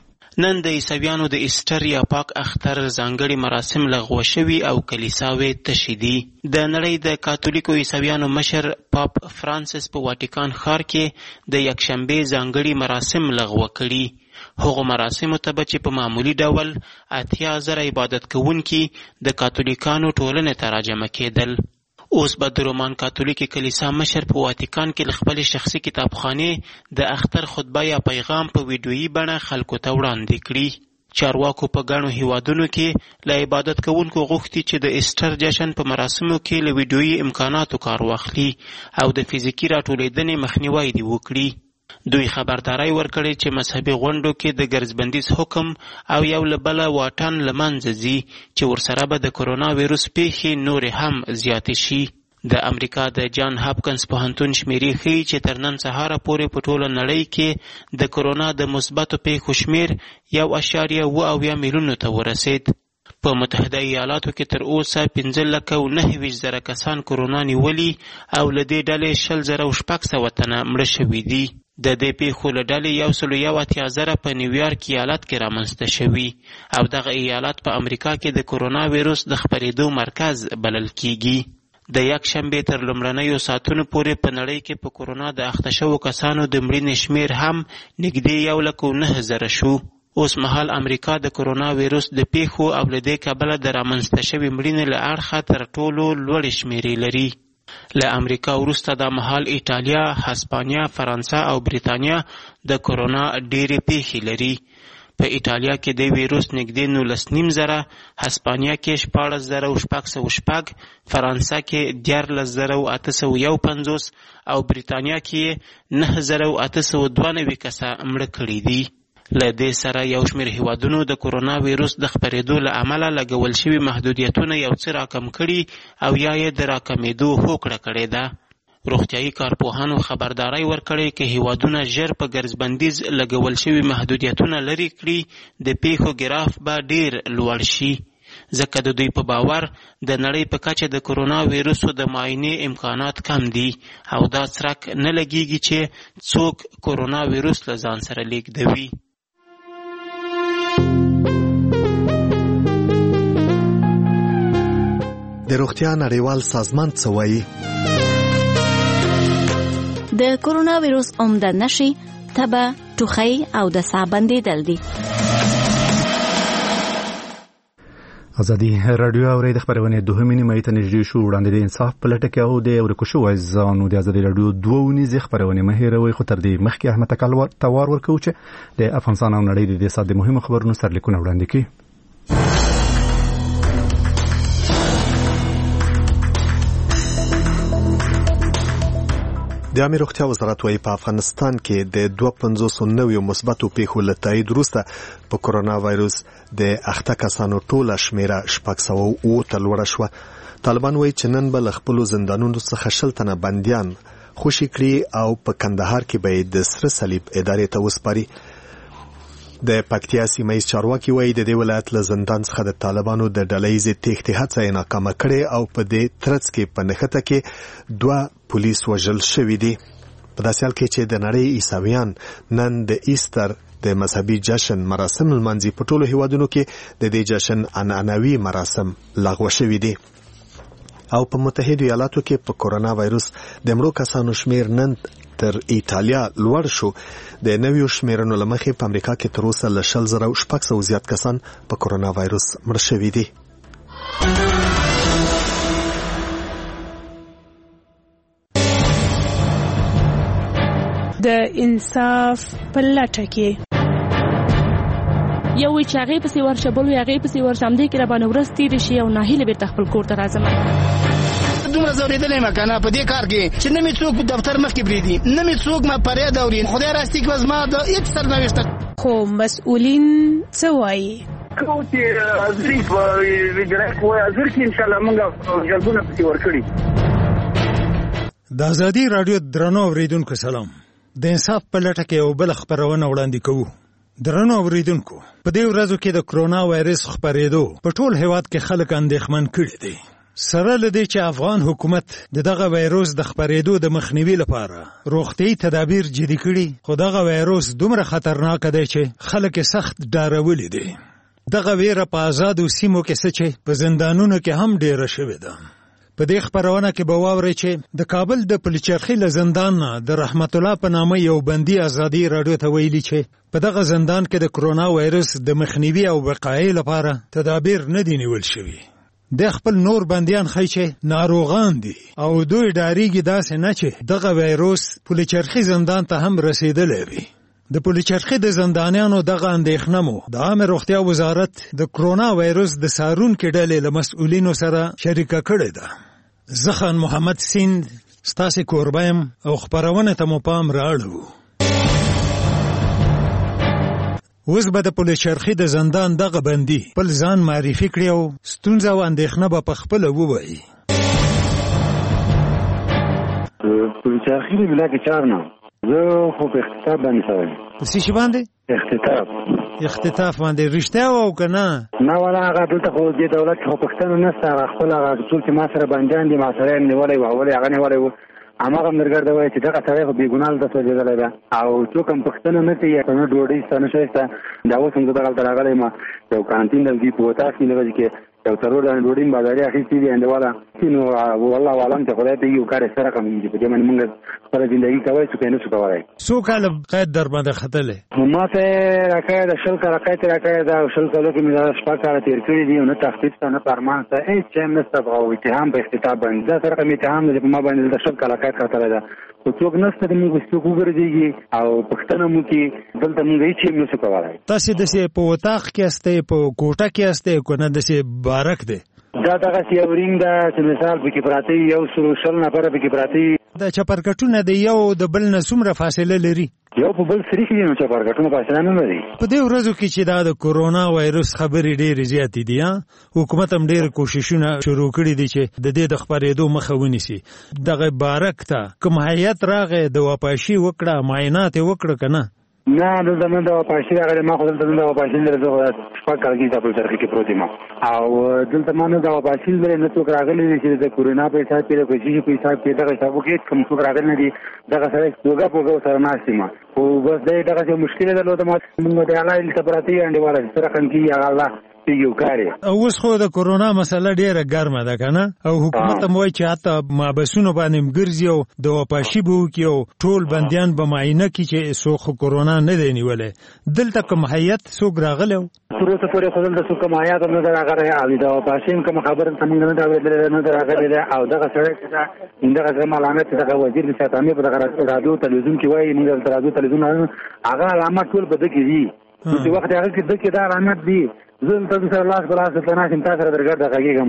نن د عیسویانو د ایسټر یا پاک اختر ځانګړي مراسم لغوه شوي او کلیساوې تشې دي. د نړۍ د کاتولیکو عیسویانو مشر پاپ فرانسیس په واټیکان ښار کې د یکشنبې ځانګړي مراسم لغوه کړي. هغو مراسمو ته به چې په معمولي ډول اتیا زره عبادت کوونکي د کاتولیکانو ټولنې ته راجمع کېدل. اوس به د رومان کاتولیکي کلیسا مشر په واتیکان کې له خپلې شخصي کتابخانې د اختر خطبه یا پیغام په ویډیویي بڼه خلکو ته وړاندې کړي. چارواکو په ګڼو هیوادونو کې له عبادت کوونکو غوښتي چې د ایسټر جشن په مراسمو کې له ویډیویي امکاناتو کار واخلي او د فزیکي راټولېدنې مخنیوی دې وکړي. دوی خبرداري ورکړي چې مذهبي غونډو کې د ګرځبندیز حکم او یو له بله واټن له منځه ځي چې ورسره به د کرونا ویروس پیښې نورې هم زیاتې شي. د امریکا د جان هاپکنس پوهنتون شمیرې ښیي چې تر نن سهاره پورې په ټوله نړۍ کې د کرونا د مثبتو پیښو شمیر یو اشاریه اوه اویا میلیونو ته ورسید. په متحده ایالاتو کې تر اوسه پنځه لکه او نهه ویشت زره کسان کرونا نیولي او له دې ډلې شل زره او شپږ سوه تنه مړه شوي دي. د دې پیښو له ډلې یو سلو یو اتیا زره په نیویارک ایالت کې رامنځته شوي او دغه ایالت په امریکا کې د کرونا ویروس د خپرېدو مرکز بلل کیږي. د یک شنبې تر لومړنیو ساعتونو پورې په نړۍ کې په کرونا د اخته شوو کسانو د مړینې شمیر هم نږدې یو لک او نهه زره شو. اوس مهال امریکا د کرونا ویروس د پیښو او له دې کبله د رامنځته شوې مړینې له اړخه تر ټولو لوړې شمیرې لري. له امریکا وروسته دا مهال ایټالیا، هسپانیا، فرانسه او بریتانیا د کرونا ډېرې پیښې لري. په ایټالیا کې د ویروس نږدې نولس نیم زره، هسپانیا کې شپاړس زره او شپږ سوه شپږ، فرانسه کې دیارلس زره او اته سوه یو پنځوس او بریتانیا کې نهه زره او اته سوه دوه نوي کسه مړه کړي دي. له دې سره یو شمېر هیوادونو د کرونا ویروس د خپرېدو له امله لګول شوي محدودیتونه یو څه راکم کړي او یا یې د راکمېدو هوکړه کړې ده. روغتیایي کارپوهانو خبرداری ورکړی که هیوادونه ژر په ګرځبندیز لګول شوي محدودیتونه لرې کړي د پیښو ګراف به ډېر لوړ شي، ځکه د دوی په باور د نړۍ په کچه د کرونا ویروسو د معاینې امکانات کم دي او دا څرک نه لګیږي چې څوک کرونا ویروس له ځان سره لیږدوي. د روغتیا نړیوال سازمان څه وایي؟ د کرونا ویروس عمده نښې تبه، ټوخی او د ساه بندېدل دي. ازادي راډیو اوري د خبرونه دوهمې نیمه ته نږدې شو. وړاندې د انصاف په لټه کې او د ورکو شو ځانو د ازادي راډیو دوه ونیزه خبرونه مهیروي خو تر دې مخکې احمد تکل توار ورکو چې د افغانستان او نړۍ د ساده مهمه خبرونو سرلیکونه وړاندې کړي. د عامه روغتیا وزارت وايي په افغانستان کې د دوه سوه پنځوس نویو مثبتو پیښو له تایید وروسته په کورونا وایروس د اخته کسانو ټوله شمیره شپږ سوه اووه ته لوړه شوه. طالبان وايي چې نن به له خپلو زندانونو څخه شل تنه بندیان خوشي کړي او په کندهار کې به د سره صلیب ادارې ته وسپاري. د پکتیا سیمه ییز چارواکي وايي د دې ولایت له زندان څخه د طالبانو د ډلهییزې تېښتې هڅه یې ناکامه کړې او په دې ترڅ کې په نښته کې دوه پولیس وژل شوي دي. په داسې حال کې چې د نړۍ عیسویان نن د ایسټر د مذهبي جشن مراسم لمانځي، په ټولو هیوادونو کې د دې جشن عنعنوي مراسم لغوه شوي دي. او په متحده ایالاتو کې په کورونا وایروس د مړو کسانو شمیر نن تر ایټالیا لوړ شو. د نویو شمیرنو له مخې په امریکا کې تر اوسه له شل زره شپږ سوه زیات کسان په کورونا وایروس مړ شوي دي. د انصاف په لټه کې یو وی چې هغې پسې ورشه، بل وی هغې پسې ورشه، همدې کې راباندې ورځ تېرې شي او ناهیله بېرته خپل کور ته راځم. دومره ځورېدلی یم که نه په دې کار کې چې نه مې څوک دفتر مخکې پرېږدي، نه مې څوک ما فریاد اوري. خدای راستي که زما د هېڅ سرنوشته خو مسؤلین څه وایي؟ کوم چې حاضري په اجرایه قوه حاضر کړي انشاءالله موږ جلبونه پسې ورکړي. د ازادي راډیو درنو اورېدونکو سلام. د انصاف په لټه کې یو بله خپرونه وړاندې کوو. درنو اورېدونکو، په دې ورځو کې د کرونا وایرس خپرېدو په ټول هېواد کې خلک اندېښمن کړي دي. سره له دې چې افغان حکومت د دغه وایروس د خپرېدو د مخنیوي لپاره روغتیايي تدابیر جدي کړي، خو دغه وایروس دومره خطرناک دی چې خلک یې سخت ډارولي دي. دغه ویره په آزادو سیمو کې څه چې په زندانونو کې هم ډېره شوې ده. په دې خپرونه کې به واورئ چې د کابل د پلچرخي له زندان نه د رحمت الله په نامه یو بندي ازادي راډیو ته ویلي چې په دغه زندان کې د کرونا وایرس د مخنیوي او وقایې لپاره تدابیر نه دي نیول شوي. د خپل نور بندیان ښیي چې ناروغان دي او دوی ډاریږي داسې نه چې دغه وایروس پلچرخي زندان ته هم رسېدلی وي. د پلچرخي د زندانیانو دغه اندېښنه مو د عامه روغتیا وزارت د کرونا وایروس د څارونکي ډلې له مسؤلینو سره شریکه کړې ده. زه خان محمد سیند ستاسې کوربه یم او خپرونه ته مو پام رااړو. اوس به د پلچرخي د زندان دغه بندي خپل ځان معرفي کړي او ستونزه او اندېښنه به په خپله ووایي. پلچرخي د بلاک چار نه زه خو په اختطاف باندې شوی یم. په څه شي باندې؟ اختطاف. اختطاف باندې رښتیا او که نه؟ نه ولا هغه دلته خو دې دولت کې خو پښتنه نشته. هغه خپل هغه ټول چې ما سره بندیان دي ما سره یې نیولی و اول یې هغه نیولی و. هماغه مدرګر ته وایي چې دغه سړی خو بېګناه دلته سوځېدلی ده او څوک هم پښتنه نه کوي یا که نه ډوډۍ شته نه شی شته. دا اوس هم زه دغلته راغلی یم یو کانتین دلګي په وطاق کې لږه کې یو څلور دانې ډوډۍ مې بازاري اخیستې دي انډیواله. نو والله عالم چې خدای ته یو کار یې سره کمېږي په دې باندې مونږ خپله زندګي کوی څوک یې نه شو کولی. څو کاله قید در باندې ختلی؟ ما ته یې راکړی ده شل کاله قید یې راکړی ده او شل کالو کې مې دا شپږ کاله تېر کړي دي او نه تخفیف شته نه فرمان شته هېڅ شی هم نشته او اتهام په اختطاف باندې دا سره کوم اتهام دی چې په ما باندې دلته شل کاله قید کتلی ده خو څوک نشته چې موږ څوک وګرځېږي او پوښتنه مو کړي دلته موږ هېڅ شی هم نشو کولی. تاسې داسې په وطاق کې یاستئ په کوټه کې یاستئ که نه داسې بارک دی؟ دا دغسې یو رینګ ده چې مثال پکې پراته وي یو سلو شل نفره پکې پراته وي. دا چپرکټونه د یو د بل نه څومره فاصله لري؟ یو په بل سري کې دي نو چپرکټونه فاصله نه لري. په دې ورځو کې چې دا د کورونا وایروس خبرې ډېرې زیاتې دي حکومت هم ډېر کوششونه شروع کړي دي چې د دې د خپرېدو مخه ونیسي. دغه بارک ته کوم هیات راغی د واپاشي وکړه معاینات یې وکړه که نه؟ نه دلته نه د واپاشي راغلی ما خو دلته نه د واپاشي لري زه شپږ کاله کېږي دا پلچرخي کې پروت یم او دلته ما نه د واپاشي لري نه څوک راغلی دی چې د کورونا په حساب کې د کوشش په حساب کې دغه حسابو کې کوم څوک راغلی نه دي. دغه سړی پوږه پوږه ورسره ناست یم خو بس دی دغسې یو مشکل یې درلوده ما مونږ د الله دلته پراته یو انډیواله چې څه رقم کېږي هغه الله یو کار یې. اوس خو د کورونا مسله ډېره ګرمه ده که نه او حکومت هم وایي چې حتی محبسونو باندې هم ګرځي او د واپاشي به وکړي او ټول بندیان به معاینه کړي چې څوک خو کورونا نه دی نیولی. دلته کوم هیات څوک راغلی و؟ تر اوسه پورې خو دلته څوک کوم هیات هم نه دی راغلی او د واپاشي هم کومه خبره ته مونږ نه ده اورېدلې نه ده راغلې ده او دغه سړی چې ده دغه زما علامت چې دغه وزیر د شاطامي په دغه راډیو تلویزیون کې وایي مونږ دلته راډیو تلویزیون هغه علامات ټول په ده کې دي چې وخت هغه کې ده کې دا علامت دي. زه دلته سره لاس په لاس دلته ناست یم تا سره درګرده غږېږم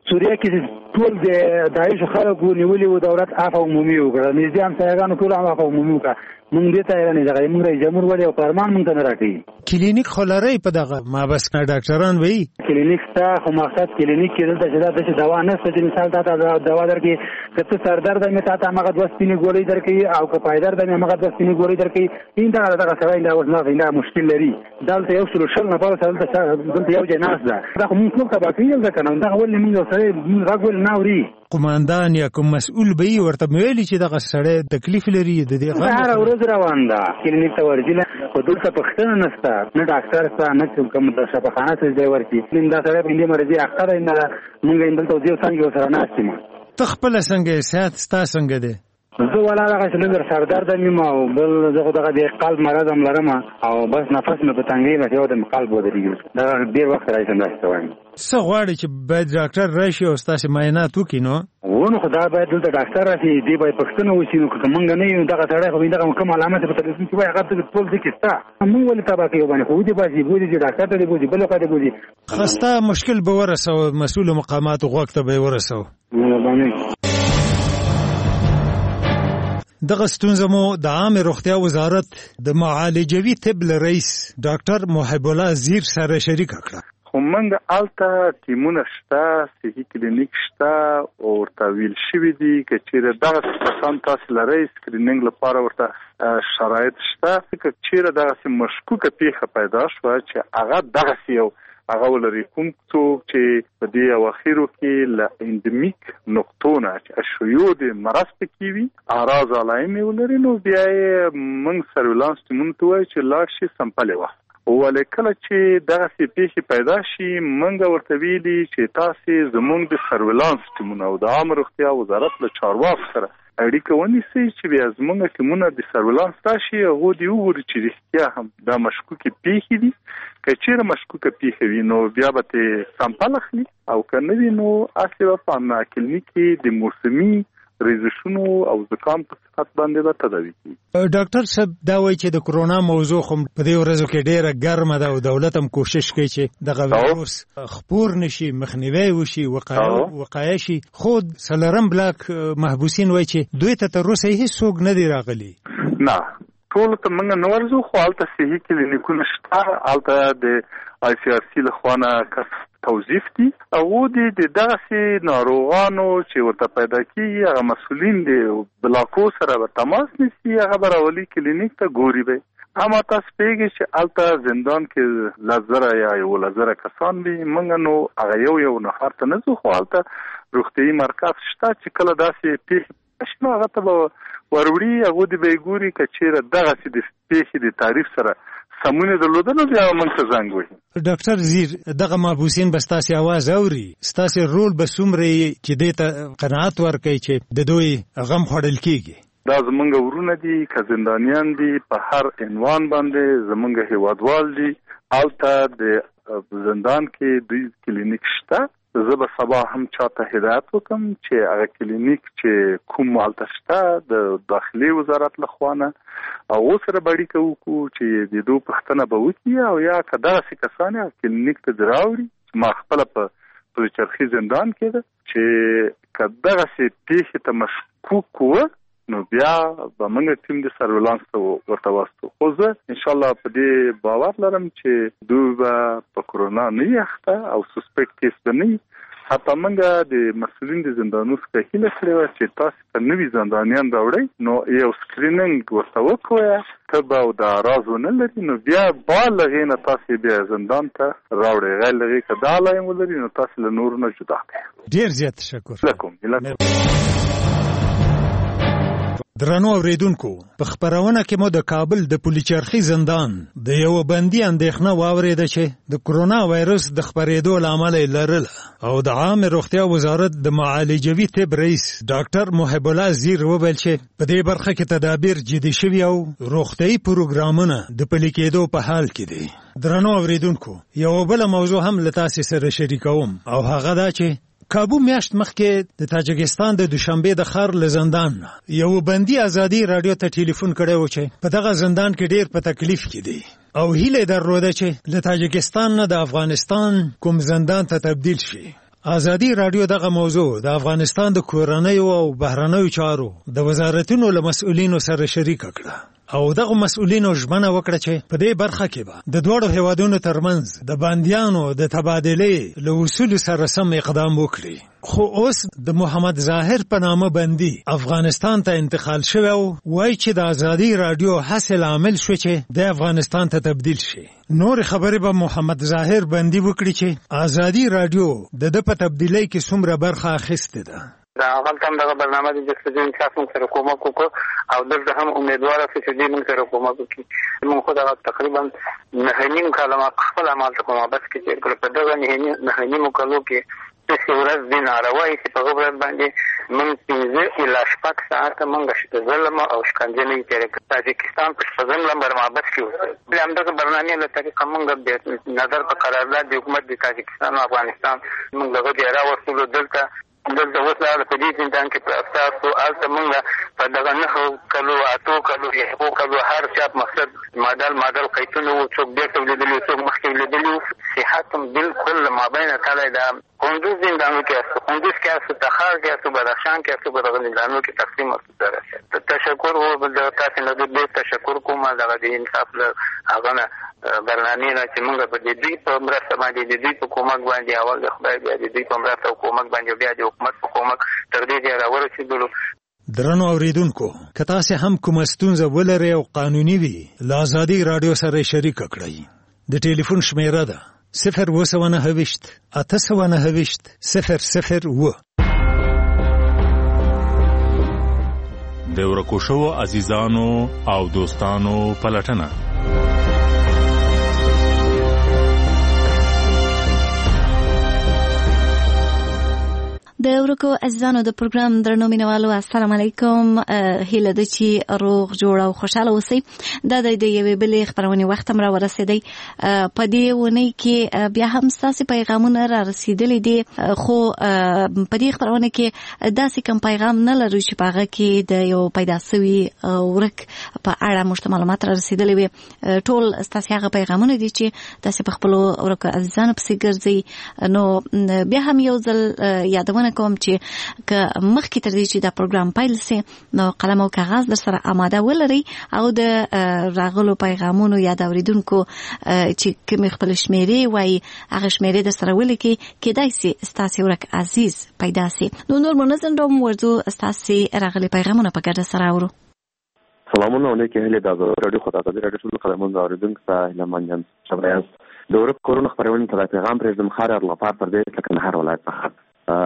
سوریه کې ټول د داعش خلکو نیولي وو دولت عفو عمومي وکړه نږدې همسایګانو ټول عفو عمومي وکړه مونږ دې ته نه ځای مونږ رئیس جمهور ولې او فرمان مونږ ته نه راکړي کلینیک خلاري په دغه ما بس نه ډاکټران وایي کلینیک ته خو مقصد کلینیک کې دلته چې دا دوا نه ست مثال ته دوا درکې کته سر درد مې ته هغه د وسپینې ګولې درکې او که پایدار د هغه د وسپینې ګولې درکې این دا دغه سره دا اوس نه دا مشکل لري دلته یو سلوشن نه پاره دلته دلته یو جناس ده دا خو موږ څه باکې نه کنه دا ولې موږ سره موږ راغول نه وري قوماندان یا کوم مسؤل به ورته ویلي چې دغه سړی تکلیف لري د دې غږ هر ورځ روان ده کلینیک ته ورځي خو دلته پښتنه نشته نه ډاکټر څه نه کوم د شفاخانه څه دی ورتي نن دا سره باندې مرزي اختر نه مونږ دلته ځو څنګه سره ناشتیم تخپل څنګه صحت ستا څنګه ده زه ولا هغه سلندر سردار د مې ما او بل زه دغه د قلب مرض هم لرم او بس نفس مې په تنګي نه یو د قلب ودرېږي دا ډیر وخت راځم دا وایم څه غواړي چې باید ډاکټر راشي او تاسو معاینات وکړي نو ونه خدا باید دلته ډاکټر راشي دی باید پښتنه وشي نو کوم نه یو دغه سره خو دغه کوم علامات په تلویزیون کې وایي هغه ټول ذکر ستا موږ ولې تابع کوي باندې خو دې باسي بوزي چې ډاکټر ته دی بوزي بل وخت دی بوزي خسته مشکل به ورسو مسؤل مقامات وغوښته به ورسو دغه ستونزه مو د عامه روغتیا وزارت د معالجوي طب رئیس ډاکټر محب الله زیر سره شریک کړه خو موږ الته ټیمونه شته صحي کلینیک شته او ورته ویل شوي دي که چیرې دغه کسان تاسو لرئ سکرینینګ لپاره ورته شرایط شته که چیرې دغسې مشکوکه پیښه پیدا شوه چې هغه دغسې یو هغه ولري کوم څوک چې په دې اواخرو کې له اندمیک نقطونه چې شیوع د مرض پکې وي اعراض علایمې ولري نو بیا یې موږ سرویلانس ټیمونو ته وایو چې لاړ شي سمپلې واخلي ولې کله چې دغسې پیښې پیدا شي موږ ورته ویلي چې تاسې زموږ د سرویلانس ټیمونه او د عامه روغتیا وزارت له چارواکو سره اړیکه ونیسئ چې بیا زموږ ټیمونه د سرویلانس راشي هغو دې وګوري چې رښتیا هم دا مشکوکې پیښې دي که چیرې مشکوکه پیښه وي نو بیا به ترې سمپل اخلي او که نه وي نو هسې به په امنا کلینیک کې د موسمي ریزشونو او زکام په صفت باندې به تداوي کیږي ډاکټر صاحب دا وایي چې د کرونا موضوع خو په دې ورځو کې ډیره ګرمه ده او دولت هم کوشش کوي چې دغه ویروس خپور نشي مخنیوی وشي وقایه وقایه شي خو سلرم بلاک محبوسین وایي چې دوی ته تر اوسه هیڅوک نه دی راغلی نه ټول ته موږ نه ورځو خو هلته صحي کلینیکونه شته هلته د آی سی آر سی له خوا نه کس توظیف دي هغو دې د دغسې ناروغانو چې ورته پیدا کېږي هغه مسؤلین د بلاکو سره به تماس نیسي هغه به راولي کلینیک ته ګوري به اما تاسو پوهېږئ چې هلته زندان کې لس زره یا یولس زره کسان وي موږ نو هغه یو یو نفر ته نه ځو خو هلته روغتیایي مرکز شته چې کله داسې پیښې شي نو هغه ته به وروړي هغه دې به ګوري که چیرې دغسې د پیښې د تعریف سره سمونه درلوده نو بیا موږ ته زنګ وهي ډاکټر زیر دغه محبوسین به ستاسې اواز اوري ستاسې رول به څومره چې دې ته قناعت ورکوي چې د دوی غم خوړل کېږي دا زمونږ ورونه دي که زندانیان دي په هر عنوان باندې زمونږ هیوادوال دي هلته د زندان کې دوی کلینیک شته زه به سبا هم چاته هدایت وکم چې هغه کلینیک چې کوم هلته شته د داخلي وزارت له خوا نه هغو سره به اړیکه وکړو چې د دوی پوښتنه به وکړي او یا که دغسې کسان هغه کلینیک ته دې راوړي ما خپله په پلچرخي زندان کې ده چې که دغسې پیښې ته مشکوک وه نو بیا به موږ ټیم د سرویلانس ته ورته واستو خو زه انشاءالله په دې باور لرم چې دوی به په کرونا نه وي اخته او سسپیکټ کیس به نه وي حتی موږ د مسؤلین د زندانونو څخه هیله کړې وه چې تاسو که نوي زندانیان راوړئ نو یو سکرینینګ ورته وکړئ ته به او د اعراض ونه لري نو بیا با له هغې نه تاسو بیا زندان ته راوړئ غیر له هغې که دا علایم ولري نو تاسو له نورو نه جدا کړئ ډېر زیات تشکر لکم درنو اوریدونکو په خبرونه کې مو د کابل د پولیچرخي زندان د یو بندي اندېښنه واورېده چې د کرونا وایرس د خپرېدو لامل لرله او د عامه روغتیا وزارت د معالجوي طب رئیس ډاکټر محب الله زیر وویل چې په دې برخه کې تدابیر جدي شوي او روغتیایي پروګرامونه د پلي کېدو په حال کې دي درنو اوریدونکو یو بل موضوع هم له تاسو سره شریکوم او هغه دا چې کابو میاشت مخکې د تاجکستان د دوشنبه د ښار له زندان یو بندي ازادي رادیو ته ټلیفون کړی و چې په دغه زندان کې ډیر په تکلیف کې دی او هیله درلوده چې له تاجکستان نه د افغانستان کوم زندان ته تبدیل شي ازادي رادیو دغه موضوع د افغانستان د کورنیو او بهرنیو چارو د وزارتونو له مسؤلینو سره شریک کړه او دغه مسؤلینو ژمنه وکړه چې په دې برخه کې به د دوړو هیوادونو ترمنځ د باندیانو د تبادلې له اصول سره سم اقدام وکړي. خو اوس د محمد ظاهر په نامه بندي افغانستان ته انتقال شوی او وایي چې د ازادي رادیو حاصل عامل شو چې د افغانستان ته تبدیل شي. نور خبرې به محمد ظاهر بندي وکړي چې ازادي رادیو د د په تبدیلۍ کې څومره برخه اخیستې ده. دا اول تم دغه برنامه د جستجو انصاف موږ سره کومک وکړو او دلته هم امیدواره چې دې موږ سره کومک وکړي. موږ خو دغه تقریبا نهه نیم کاله ما خپل عمل ته کومه بس کې چې کله په دغه نهه نیم کالو کې چې ورځ د ناروا چې په غوړ باندې موږ پنځه الی شپږ ساعته موږ شته ظلم او شکنجه تیر کړ. تاجکستان په فزن لمبر ما بس کې وو. بل هم دغه برنامه له طریقه موږ د نظر په قرارداد د حکومت د تاجکستان او افغانستان موږ دغه دی راوستلو دلته دلته وسله په دې ځان کې په اساس او الته موږ په دغه نه کلو اتو کلو یو کلو هر چاپ مقصد مادل مادل قیتونه او څوک دې ته لیدلی څوک مخکې لیدلی صحت بالکل ما بین تعالی دا کندوز زندانو کې است کندوز کې است تخار کې است بدخشان کې است بدغه زندانو کې تقسیم است. تشکر او بل تاسو نه دې تشکر کوم دغه د انصاف له هغه برنامه نه چې موږ په دې په مرسته باندې د دې په کومک باندې اول د خدای بیا د دې په مرسته او کومک باندې بیا د حکومت په کومک تر دې راورسېدلو. درنو اوریدونکو که تاسو هم کوم ستونزه ولرئ او قانوني وي له ازادي رادیو سره شریک کړئ. د ټلیفون شمیره ده صفر و سوه نهه ویشت اته سوه نهه ویشت صفر صفر و. د ورکو شوو عزیزانو او دوستانو پلټنه د ورکو عزیزانو د پروګرام درنو مینوالو السلام علیکم. هیله ده چې روغ جوړ او خوشاله اوسئ. دا د یوې بلې خبرونې وخت هم را ورسېدی. په دې ونې کې بیا هم ستاسې پیغامونه را رسېدلي دي خو په دې خبرونه کې داسې کوم پیغام نه لرو چې په هغه کې د یو پیدا سوي ورک په اړه موږ ته معلومات را رسېدلي وي. ټول ستاسې هغه پیغامونه دي چې تاسې په خپلو ورکو عزیزانو پسې ګرځئ. نو بیا هم یو ځل یادونه کوم چې که مخکې تر دې چې دا پروګرام پیل سي نو قلم او کاغذ در سره آماده ولرئ او د راغلو پیغامونو یا د اوریدونکو چې کوم خپل شمیرې وایي هغه شمیرې در سره ولیکئ کېدای سي ستاسې ورک عزیز پیدا سي. نو نور منظم ډوم ورځو ستاسې راغلي پیغامونه په ګډه سره اورو. سلامونه علیکم. هله دا رادیو خدای د رادیو ټول قلمونو اوریدونکو ته لمنځم شبایاس د ورک کورونه خبرونه ته پیغام پرېږدم خار لپاره پر دې لکه نهار ولایت څخه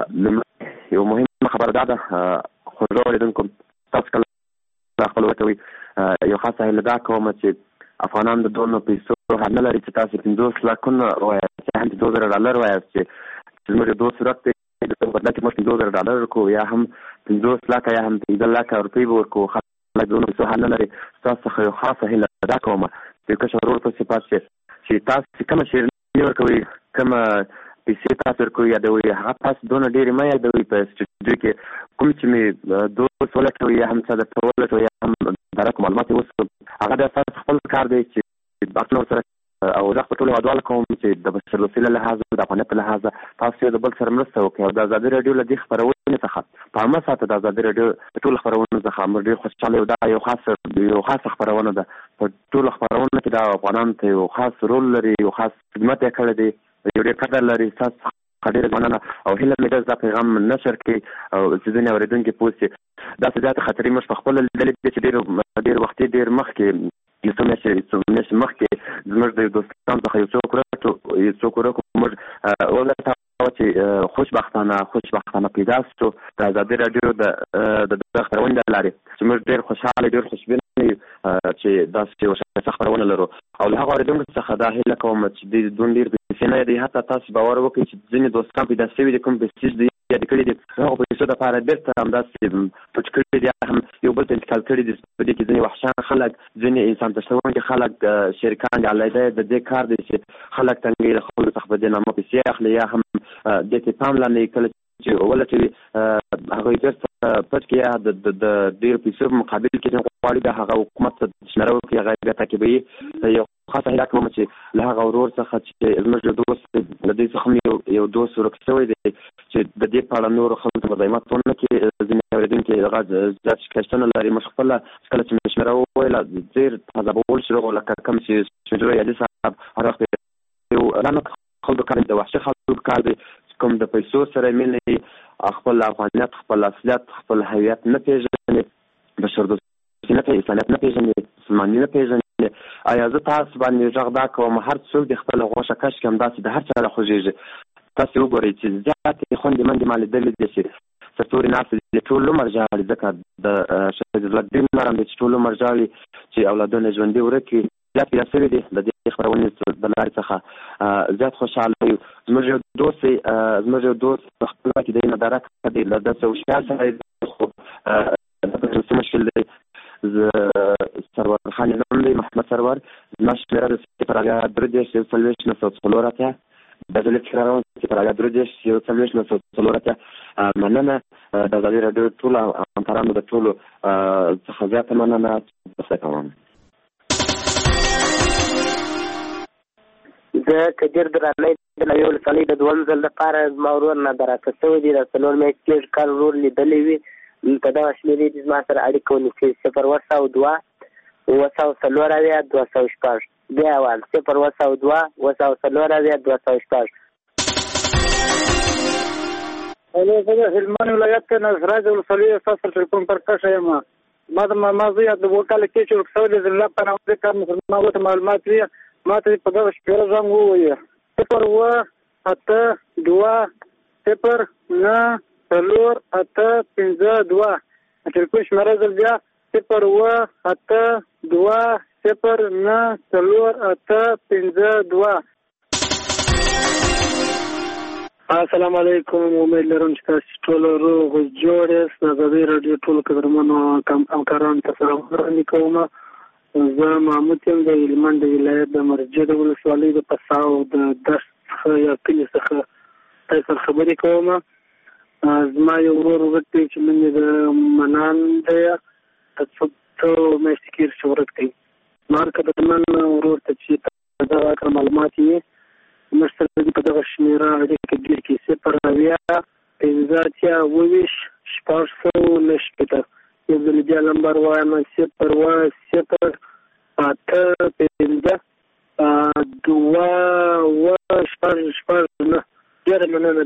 یو مهمه خبره ده خو زه اوریدونکو تاسو کله خپل وکوي یو خاصه هیله دا کوم چې افغانان د دونو پیسو حد نه لري چې تاسو پنځوس لکونه وایاست چې هم دوه زره ډالر وایاست چې زموږ د دوه صورت دی په بدله کې موږ دوه زره ډالر ورکو یا هم پنځوس لکه یا هم پنځه لکه روپۍ به ورکو. خلک د دونو پیسو حد نه لري. ستاسو څخه یو خاصه هیله دا کوم چې کشر ورور پسې پاتې چې تاسو کومه شیریني ورکوي کومه پیسې تاسو ورکوي یادوي هغه تاسو دونه ډېرې مه یادوي په سټوډیو کې کوم چې مې دوست ولټوي یا هم څه درته ولټوي یا هم درک معلومات یې وسو هغه د تاسو خپل کار دی چې باسنور سره او زه خپل ټول هیوادوال کوم چې د بشر الوسیله لحاظه د افغانیت لحاظه تاسو یو د بل سره مرسته وکړئ او د ازادي راډیو له دې خپرونې څخه په عامه ساته د ازادي راډیو د ټولو خپرونو څخه موږ ډېر خوشحاله یو. دا یو خاصه یو خاصه خپرونه ده په ټولو خپرونو کې دا افغانانو ته یو خاص رول لري یو خاص خدمت یې کړی دی یو ډېر قدر لري. تاسو ډېر مننه او هیله مې ده دا پیغام نشر کړي او چې ځینې اورېدونکي پوه شي. داسې زیاتې خطرې موږ په خپله لیدلې دي چې ډېر ډېر وختي ډېر مخکې یو څو میاشتې څو میاشتې مخکې زموږ د دوستانو څخه یو څوک ورکړو یو څوک ورکړو موږ ولټاوه چې خوشبختانه خوشبختانه پیدا شو د ازادي راډیو د دغه خپرونې له لارې چې موږ ډېر خوشحاله ډېر خوشبینه چې داسې یو ښایسته خپرونه لرو او له هغو اورېدونکو څخه دا هیله کوم چې دوی دون ډېر پیسې نه یادوي. حتی تاسو باور وکړئ چې ځینې دوستان پیدا شوي دي کوم پیسې دي یاد کړي دي هغو پیسو دپاره بېرته همداسې پټ کړي دي هم یو بل ته انتقال کړي دي. په دې کې ځینې وحشیان خلک ځینې انسان تشوونکي خلک شریکان دي علیحده د دې کار دی چې خلک تنګوي له خپلو څخه په دې نامه پیسې اخلي یا هم دې ته پام لاندې کله چې ولټوي هغوی بېرته پټ کې د د ډېر پیسو مقابل کې غواړي د هغه حکومت شمېره وکړي هغه بیا تعقیبوي. یو خاصه هیله کوم چې له هغه ورور څخه چې زموږ دوست د دې څخه یو دوست ورک شوی دی چې د دې په اړه نور خلکو مزاحمت ونه کړي. ځینې اورېدونکي هغه زیات شکایتونه لري. موږ خپله کله چې شمېره وویله ډېر عذابول شروع لکه کوم چې سپین ږیری علي صاحب هر وخت یو لعنت خلکو کار د وحشي خلکو کار دی کوم د پیسو سره مینه خپل افغانیت خپل اصلیت خپل هویت نه پېژني بشردوستي نه پېژني انسانیت نه پېژني مسلماني نه پېژني. ایا زه تاسو باندې غږ دا کوم هر څوک د خپل غوښه کش کوم داسې د هر چا له خوږېږي تاسو وګورئ چې زیاتې خوندې منډې مالې دلې دي چې سرتوري ناستې دي ټول عمر ژاړي ځکه د شهید عزالدین نرم دی چې ټول عمر ژاړي چې اولادونه ژوندي ورک کړي. زیات پیدا شوي دي د دې خپرونې د لارې څخه زیات خوشحاله یو. زموږ یو دوست زموږ یو دوست په خپل کې دی نداره دی له داسې هوښیار سره خو څه مشکل دی. سرور خان نوم دی محمد سرور. زما شمېره د صفر اویا درې دېرش یو څلوېښت نهه سوه څلور اتیا د ډلې څخه راوړم صفر اویا درې دېرش یو څلوېښت نهه سوه څلور اتیا. مننه د ازادي راډیو ټولو همکارانو د ټولو څخه زیاته مننه بخښنه کوم. د کدیر درانۍ د نوې ولسوالۍ د دویم ځل لپاره زما ورور نادر اکا شوی دی. د څلور میاشتې تېر کال ورور لیدلی وي. په دغه شمېرې دې زما سره اړیکه ونیسي صفر اوه سوه دوه اوه سوه څلور اویا دوه سوه شپږ. بیا اول صفر اوه سوه دوه اوه سوه څلور اویا دوه سوه شپږ. زه د هلمند ولایت نصرات ولسوالۍ استاد سره ټلیفون پر کښه یم. ما د ما زوی د اووه کاله کې چې ورک شوی دی زملا په نامه د کار ما ورته معلومات وي ما ته په دغه شمېره زنګ ووایه صفر اوه اته دوه صفر نهه څلور اته پنځه دوه. ټلیفون شمېره ځل بیا صفر اوه اته دوه صفر نهه څلور اته پنځه دوه. السلام علیکم. امید لرم چې تاسو ټول روغ جوړ یاست. د ازادي راډیو ټولو قدرمنو همکارانو ته سلام وړاندې کوم. زه محمود یم د هلمند ولایت د مرجد ولسوالۍ د پساو د دشت څخه یا کلي څخه تاسو سره خبرې کوم. زما یو ورور ورک دی چې نوم یې د منان دی. څو میاشتې کېږي چې ورک دی. ما هر کله من ورور ته چې دغه معلومات یې موږ سره په دغه شمېره اړیکه ډېر کې صفر اویا پنځه اتیا اوه ویشت شپږ سوه نهه شپېته. یو ځل بیا نمبر وایم صفر اوه صفر اته پنځه دوه اوه شپږ شپږ نهه. ډېره مننه.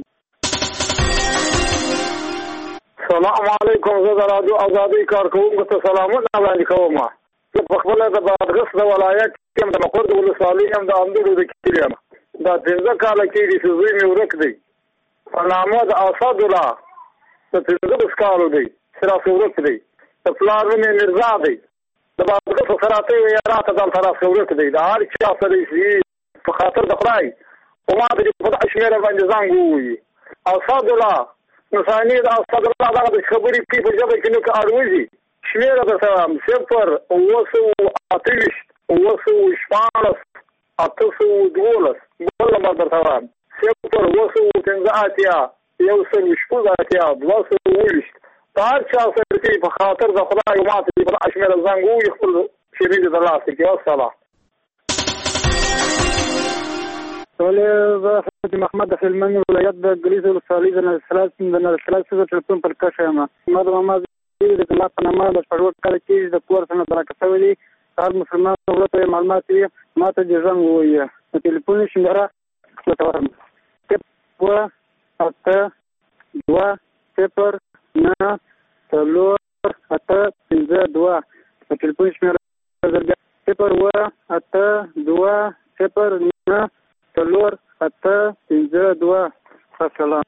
سلام علیکم. زه د راډیو ازادۍ کارکوونکو ته سلامونه وړاندې کوم. زه په خپله د بادغیس د ولایت یم د مقر د ولسوالۍ یم د اندړو د کلي یم. دا پنځه کاله کېږي چې زوی مې ورک دی په نامه د اسدالله د پنځلس کالو دی چې راسې ورک دی. د پلار نوم یې مرزا دی. د بادغیس سراته یې ویې راته دلته راسې ورک دی. د هر چا سره یې په خاطر د خدای خو ما ته په دغه شمېره باندې زنګ ووایي اسدالله نصاني د اسدالله دغه د خبرې کوي په ژبه کې نو که اړوځي شمېره درته وایم صفر اوه سوه اته ویشت اوه سوه شپاړس اته سوه دولس. بل نمبر درته وایم صفر اوه سوه پنځه اتیا یو سل شپږ اتیا دوه سوه اوه ویشت. په هر چا سره چې په خاطر د خدای ما ته په دغه شمېره زنګ ووایي خپل شیرین دې د لاسه کړي. والسلام. زه حاجي محمد د هلمند ولایت د ګریز ولسوالۍ د نصرات د نصرات څخه ټلیفون پر کښه یم. ما د ماما زوی د الله په نامه د شپږ کاله کېږي د کور څخه درکه شوی دی. هر مسلمان ورور ته معلومات وي ما ته دې زنګ ووایه. د ټلیفون شمېره درته وایم صفر اوه اته دوه صفر نهه څلور اته پنځه دوه. د ټلیفون شمېره صفر اوه اته دوه صفر نهه څلور اته پنځه دوه. السلام.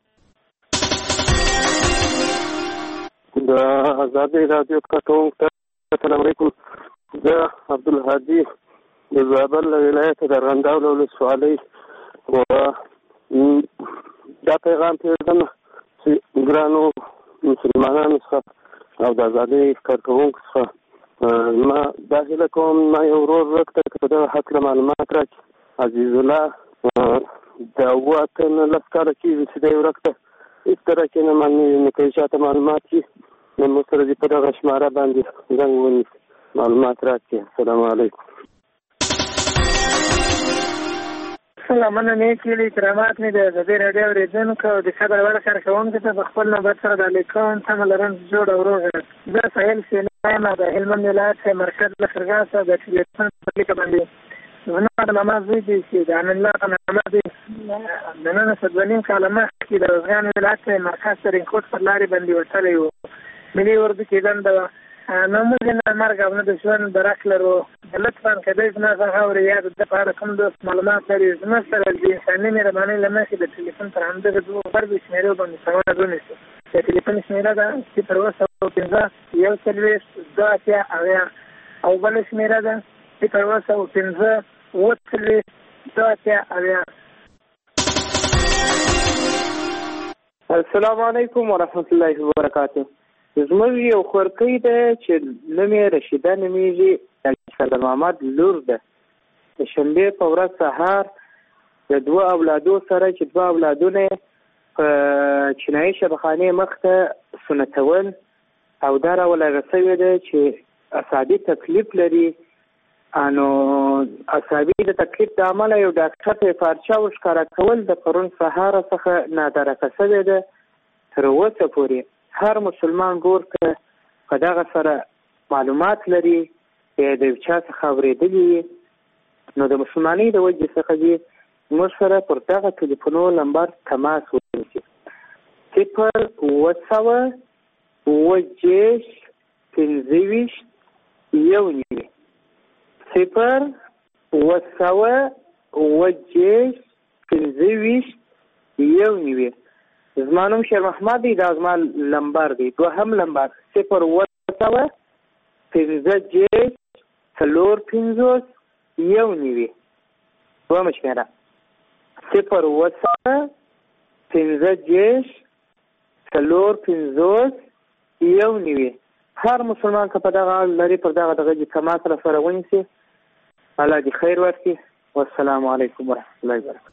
د ازادي راډیو کارکوونکو ته السلام علیکم. زه عبدالهادي د زابل ولایت د ارغنداو ولسوالۍ و دا پیغام پرېږدم چې ګرانو مسلمانانو څخه او د ازادۍ کارکوونکو څخه ما دا هیله کوم ما یو ورور ورک دی که په دغه هکله معلومات راکړي. عزیز الله د اوه اته نهلس کاله کېږي چې دی ورک دی. هېڅ طرح کې نه معلومېږي نو که یې چاته معلومات وي نو موږ سره دې په دغه شماره باندې زنګ ونیسي معلومات راکړي. السلام علیکم. سلامونه نیکې کرامات مې د ازادي راډیو اورېدونکو او د خبر وړ کارکوونکو ته په خپل نوبت سره د لیکون تمه لرم جوړ او روغ یم. زه سهیل سینا یم د هلمند ولایت مرکز لښکرګاه څخه د ټلیفون په لیکه باندې زما د ماما زوی دی چې د امن الله په نامه دی د نن څه دوه نیم کاله مخکې د روزګان ولایت مرکز ترینکوټ پر لارې باندې وتلی و. ملي اردو کې دنده وه. نو موږ نه مرګ او نه د ژوند درک لرو. لطفا که دی زما څخه اوري یا د ده په اړه کوم دوست معلومات لري زما سره د انساني مهربانۍ له مخې د ټلیفون تر همدغه دوو غبرګو شمېرو باندې تماس ونیسو. د ټلیفون شمېره ده صفر اووه سوه پنځه یو څلوېښت دوه اتیا اویا او بله شمېره ده صفر اووه سوه پنځه اووه څلوېښت دوه اتیا اویا. السلام علیکم ورحمت الله وبرکاته. زموږ یو خورکۍ ده چې نوم یې رشیده نومیږي د سردار محمد لور ده. د شنبې په ورځ سهار د دوه اولادو سره چې دوه اولادونه په چینایي شبخانې مخ ته سنتول او دا راولګه شوې ده چې اعصابي تکلیف لري. نو اعصابي د تکلیف د امله یو ډاکټر ته پارچه ورښکاره کول د پرون سهار څخه نادرکه شوې ده. تر اوسه پورې هر مسلمان ګور که په دغه سره معلومات لري یا د یو چا څخه اورېدلي نو د مسلمانۍ د وجې څخه دې موږ سره پر دغه ټلیفونو نمبر تماس ونیسي. صفر اووه سوه اووه دېرش پنځه ویشت یو نوي صفر اووه سوه اووه دېرش پنځه ویشت یو نوي. زما نوم شیر محمد دی. دا زما لمبر دی. دوهم لمبر صفر اووه سوه پنځه دېرش څلور پنځوس یو نوي. دوهمه شمېره صفر اووه سوه پنځه دېرش څلور پنځوس یو نوي. هر مسلمان که په دغه لري پر دغه دغه دې تماس را سره ونیسي. الله دې خیر ورکړي. والسلام علیکم ورحمت الله وبرکاته.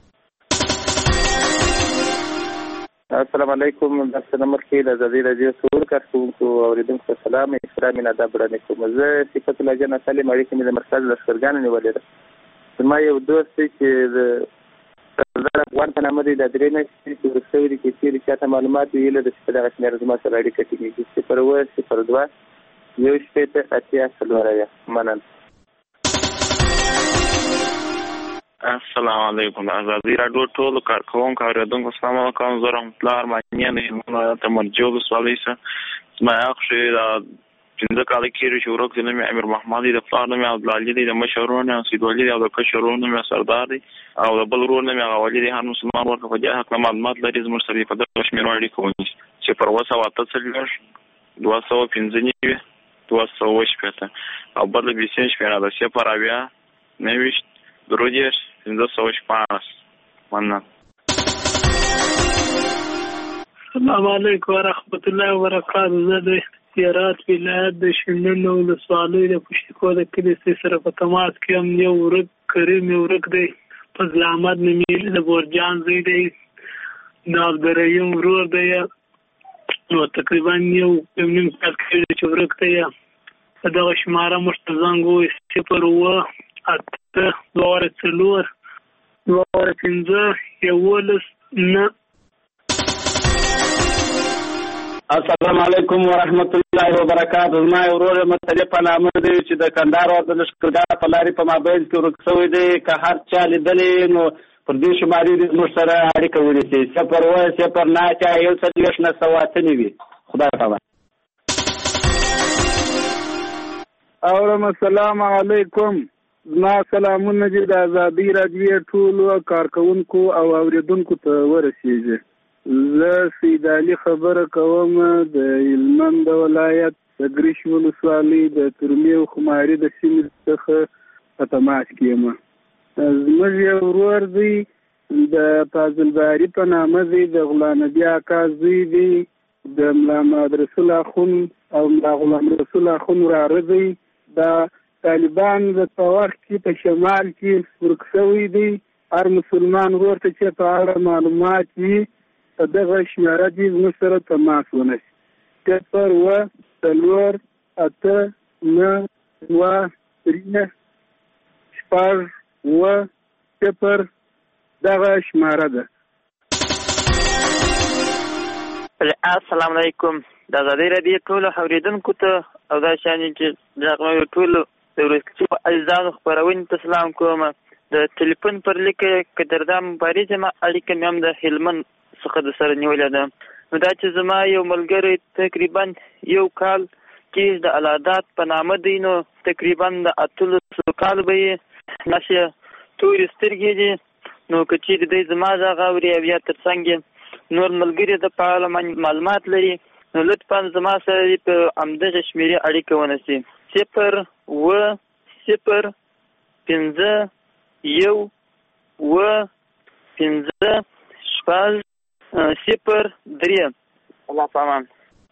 السلام علیکم. د نمبر کې د ازادي راډیو ټول کارکوونکو او اوریدونکو سلام احترام نه ادب وړاندې کوم. زه صفت الله جان سالم اړیکې مې د مرکز لښکرګاه نیولې ده. زما یو دوست دی چې د سردار افغان په نامه دی. د درې میاشتې چې وروسته ویلي چې چېرې چاته معلومات وي هیله ده چې په دغه شمېره زما سره اړیکه ټینګېږي. صفر اووه صفر دوه یو شپېته اتیا څلور اویا. مننه. السلام علیکم. ازادي راډیو ټول کارکوونکو او اوریدونکو السلام علیکم. زه رحمت الله ارماني یم د هلمند ولایت مرجو ولسوالۍ څخه. زما هغه د پنځه کاله کېږي چې ورک دی. نوم یې امیر محمد دی. د پلار نوم یې عبدالعلي دی. د مشر ورور نوم یې سیدولي دی او د کشر ورور نوم یې سردار دی او د بل ورور نوم یې هغه ولي دی. هر مسلمان ورته په دې هکله معلومات لري زموږ سره په دغه شمېرو اړیکه ونیسي. صفر اووه سوه اته څلوېښت دوه سوه پنځه نوي دوه سوه اووه شپېته او بله بیسین شمېره ده صفر اویا نهه ویشت درې دېرش پنځه سوه شپاړس. مننه. السلام علیکم ورحمت الله وبرکاته. زه د هرات ولایت د شینډنډ ولسوالۍ د پشتکو د کلي سره په تماس کې یم. یو ورک کریم یو ورک دی. فضل احمد نومیږي. د بورجان زوی دی. د عبدالرحیم ورور دی. نو تقریبا یو نیم کال کېږي چې ورک دی. په دغه شماره موږ ته زنګ ووایي صفر اووه اته دوه واره څلور دوه واره پنځه یولس نه. السلام علیکم ورحمت الله وبرکاته. زما یو ورور مطلب په نامه دی چې د کندهار او د لښکرګاه په لارې په مابین کې ورک شوی دی. که هر چا لیدلی نو پر دې شمارې دې زموږ سره اړیکه ونیسي. صفر اووه صفر نهه اتیا یو څلوېښت نهه سوه اته نوي. خدای خبر. اورم. السلام علیکم. زما سلامونه دي د ازادي راډیو ټولو کارکوونکو او اوریدونکو ته ورسیږي. زه سید علي خبره کوم د هلمند ولایت د ګریش ولسوالۍ د ترمې او خماري د سیمې څخه په تماس کې یم. زموږ یو ورور دی د فاضل باري په نامه دی. د غلام نبي اکا زوی دی. د ملا محمد رسول اخون او ملا غلام رسول اخون وراره دی. دا طالبان د وخت کې په شمال کې ورک شوي دي. هر مسلمان ورور ته چې په اړه معلومات وي په دغه شمېره دې زموږ سره تماس ونیسي. صفر اوه څلور اته نه دوه درې شپږ اوه صفر دغه شماره ده. السلام علیکم. د ازادۍ راډیو ټولو اورېدونکو ته او دا شانې چې دغه ټولو د ورزکچي عزیزانو خپرونې ته سلام کوم. د ټلیفون پر لیکه که دردا مبارز یم اړیکه مې هم د هلمند څخه د سره نیولې ده. نو دا چې زما یو ملګری تقریبا یو کال کې د الادات په نامه دی، نو تقریبا د اتلسو کال به یې ناسې تورې سترګې دي. نو که چېرې دی زما غږ اوري او یا تر څنګ نور ملګري د په اړه معلومات لري، نو لطفا زما سره په همدغه شمېرې اړیکه ونیسي. صفر اوه صفر پنځه یو اوه پنځه شپږ صفر درې. الله پامان.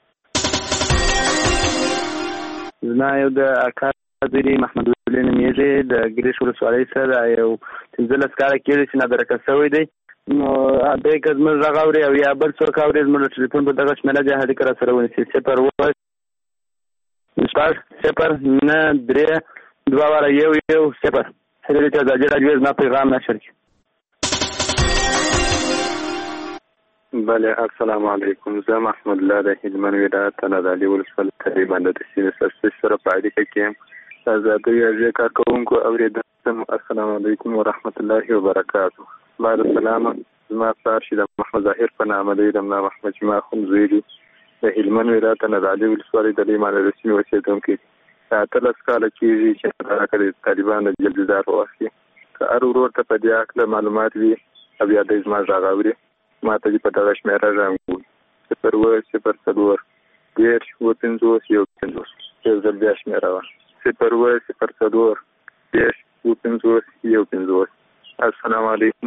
زما یو د اکا زوی محمد ولي نومېږي، د ګریش ولسوالۍ سره یو پنځلس کاله کېږي چې نابرکه شوی دی. نو دی که زموږ غږ اوري او یا بل څوک اوري زموږ د ټلیفون په دغه شمېره دې اړیکه را سره ونیسي. صفر اوه شپږ صفر نه درې دوه واره یو یو صفر. هیله ده چې ازادي راډیو زما پیغام نشر کړي. بله السلام علیکم. زه محمد الله د هلمند ولایت نادعلي ولسوالۍ تقریبا د سیمې سرسټ سره په اړیکه کې یم. د ازادۍ راډیو کارکوونکو اورېدونکو السلام علیکم ورحمت الله وبرکاتو. بعد السلام. زما پلار چې د محمد ظاهر په نامه دی، د ملا محمد جمعه اخوند زوی دی، د هلمند ولایت نادعلي ولسوالۍ د لیمان د سیمې اوسېدونکی. د اتلس کاله کېږي چې راکه د طالبانو د جلدیدار په وخت کې که هر ورور ته په دې هکله معلومات وي او یا دی زما غږ اوري ما ته دې په دغه شمېره زنګ ووهي. صفر اوه صفر څلور دېرش اووه پنځوس یو پنځوس. یو ځل بیا شمېره وه صفر اوه صفر څلور دېرش اووه پنځوس یو پنځوس. السلام علیکم.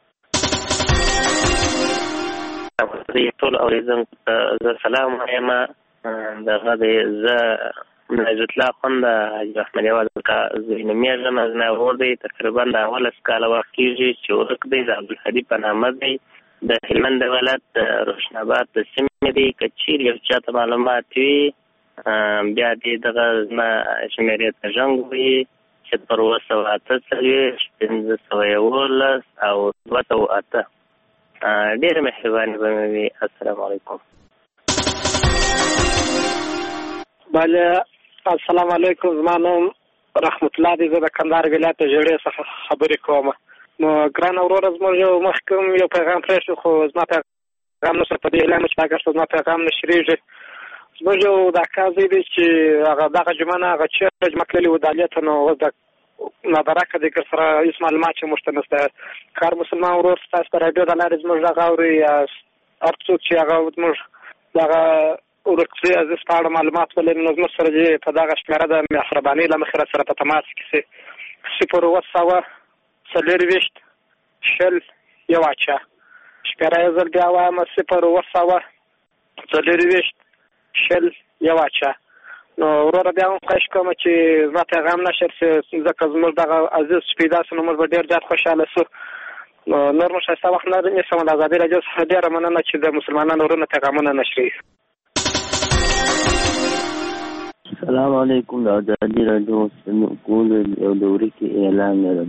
ټول اورېدونکو ته زه سلام وایم. دغه دی زه نجات الله خوند حاجي احمد یوال کا زوی نومېږم. زما ورور دی، تقریبا د اولس کاله وخت کېږي چې ورک دی، د عبدالهادي په نامه دی، د هلمند ولایت د روشناباد د سیمې دی. که چېرې یو چا ته معلومات وي بیا دې دغه زما شمېرې ته زنګ ووهي. صفر اوه سوه اته څلوېښت پنځه سوه یولس او دوه سوه اته. ډېرې مهرباني به مې وي. السلام علیکم. بله السلام علیکم. زما نوم رحمت الله دی، زه د کندهار ولایت د ژړۍ څخه خبرې کوم. نو ګرانه وروره زموږ یو مخکې یو پیغام پرېښود خو زما پیغام نشته په دې اعلان چې اګر زما پیغام نشرېږي. زموږ یو د اکا زوی دی چې هغه دغه جمعه نه هغه چېرته جمعه تللي و دالې ته، نو اوس د نادرکه دی که سره هېڅ معلومات چې موږ ته نشته. که هر مسلمان ورور ستاسو د راډیو د لارې زموږ غږ اوري یا هر څوک چې هغه زموږ دغه ورکړي عزیز په اړه معلومات ولري نو زموږ سره دې په دغه شمېره د مهربانۍ له مخې را سره په تماس کې سي. صفر اوه سوه څلېرویشت شل یو اچه. شمېره یو ځل بیا وایم صفر اوه سوه څلېرویشت شل یو اچه. نو وروره بیا هم خواهش کوم چې زما پیغام نشر شي ځکه زموږ دغه عزیز چې پیدا شو نو موږ به ډېر زیات خوشحاله شو. نو نور مو ښایسته وخت نه نیسم. د ازادۍ راډیو څخه ډېره مننه چې د مسلمانانو ورونو پیغامونه نشري. السلام علیکم. د ازادۍ راډیو کولو یو دورې کې اعلان لرم.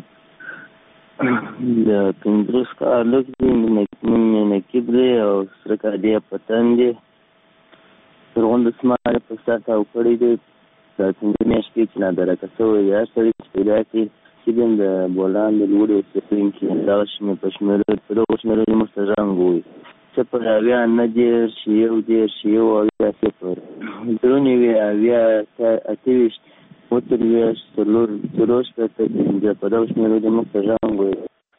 د پنځوس کالو کې مې نقیب دی او سره کادې پتن دی، زرغون دسمال په سر تاو کړی دی. دا پنځه میاشتې چې نابرکه شوی دی، هر سړي چې پیدا کړي چې د بولان د لوړې اوسېدونکي دغه شمېر په شمېرو په دغو شمېرو یې موږ ته زنګ ووایي. صفر اویا نهه دېرش یو دېرش یو اویا صفر درې نوي اویا اته ویشت اووه څلوېښت څلور څلور شپېته پنځه په دغو شمېرو یې موږ ته زنګ ووایي.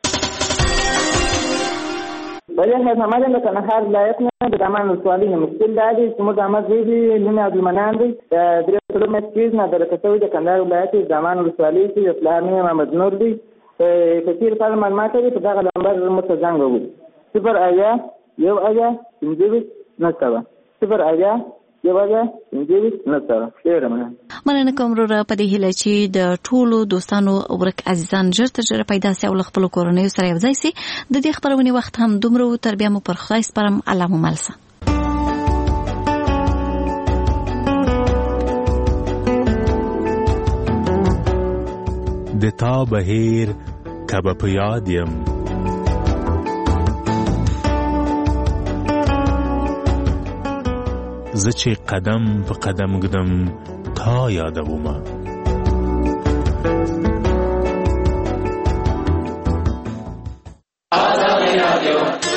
بله خیر محمد یم د کندهار ولایت نه د دامان ولسوالۍ نه. مشکل دا دی چې زموږ احمد زوی دی، نوم یې عبدالمنان دی، د درې څلور میاشتې کېږي نابرکه شوی د کندهار ولایت د دامان ولسوالۍ کې. د پلار نوم یې محمد نور دی. که چېرې په اړه معلومات لري په دغه نمبر موږ ته زنګ ووهي. صفر اویا یو اویا پنځه ویشت نهه سوه. صفر اویا یو اویا پنځه ویشت نهه سوه. ډېره مننه. مننه کوم وروره په دې هیله چې د ټولو دوستانو ورک عزیزان ژر تر ژره پیدا سي او له خپلو کورنیو سره یوځای سي. د دې خپرونې وخت هم دومره و. تر بیا مو پر خدای سپارم. الله مو مل شه. د تا بهیر کبه په یاد یم زه چې قدم په قدم ږدم تا یادومه آزادی رادیو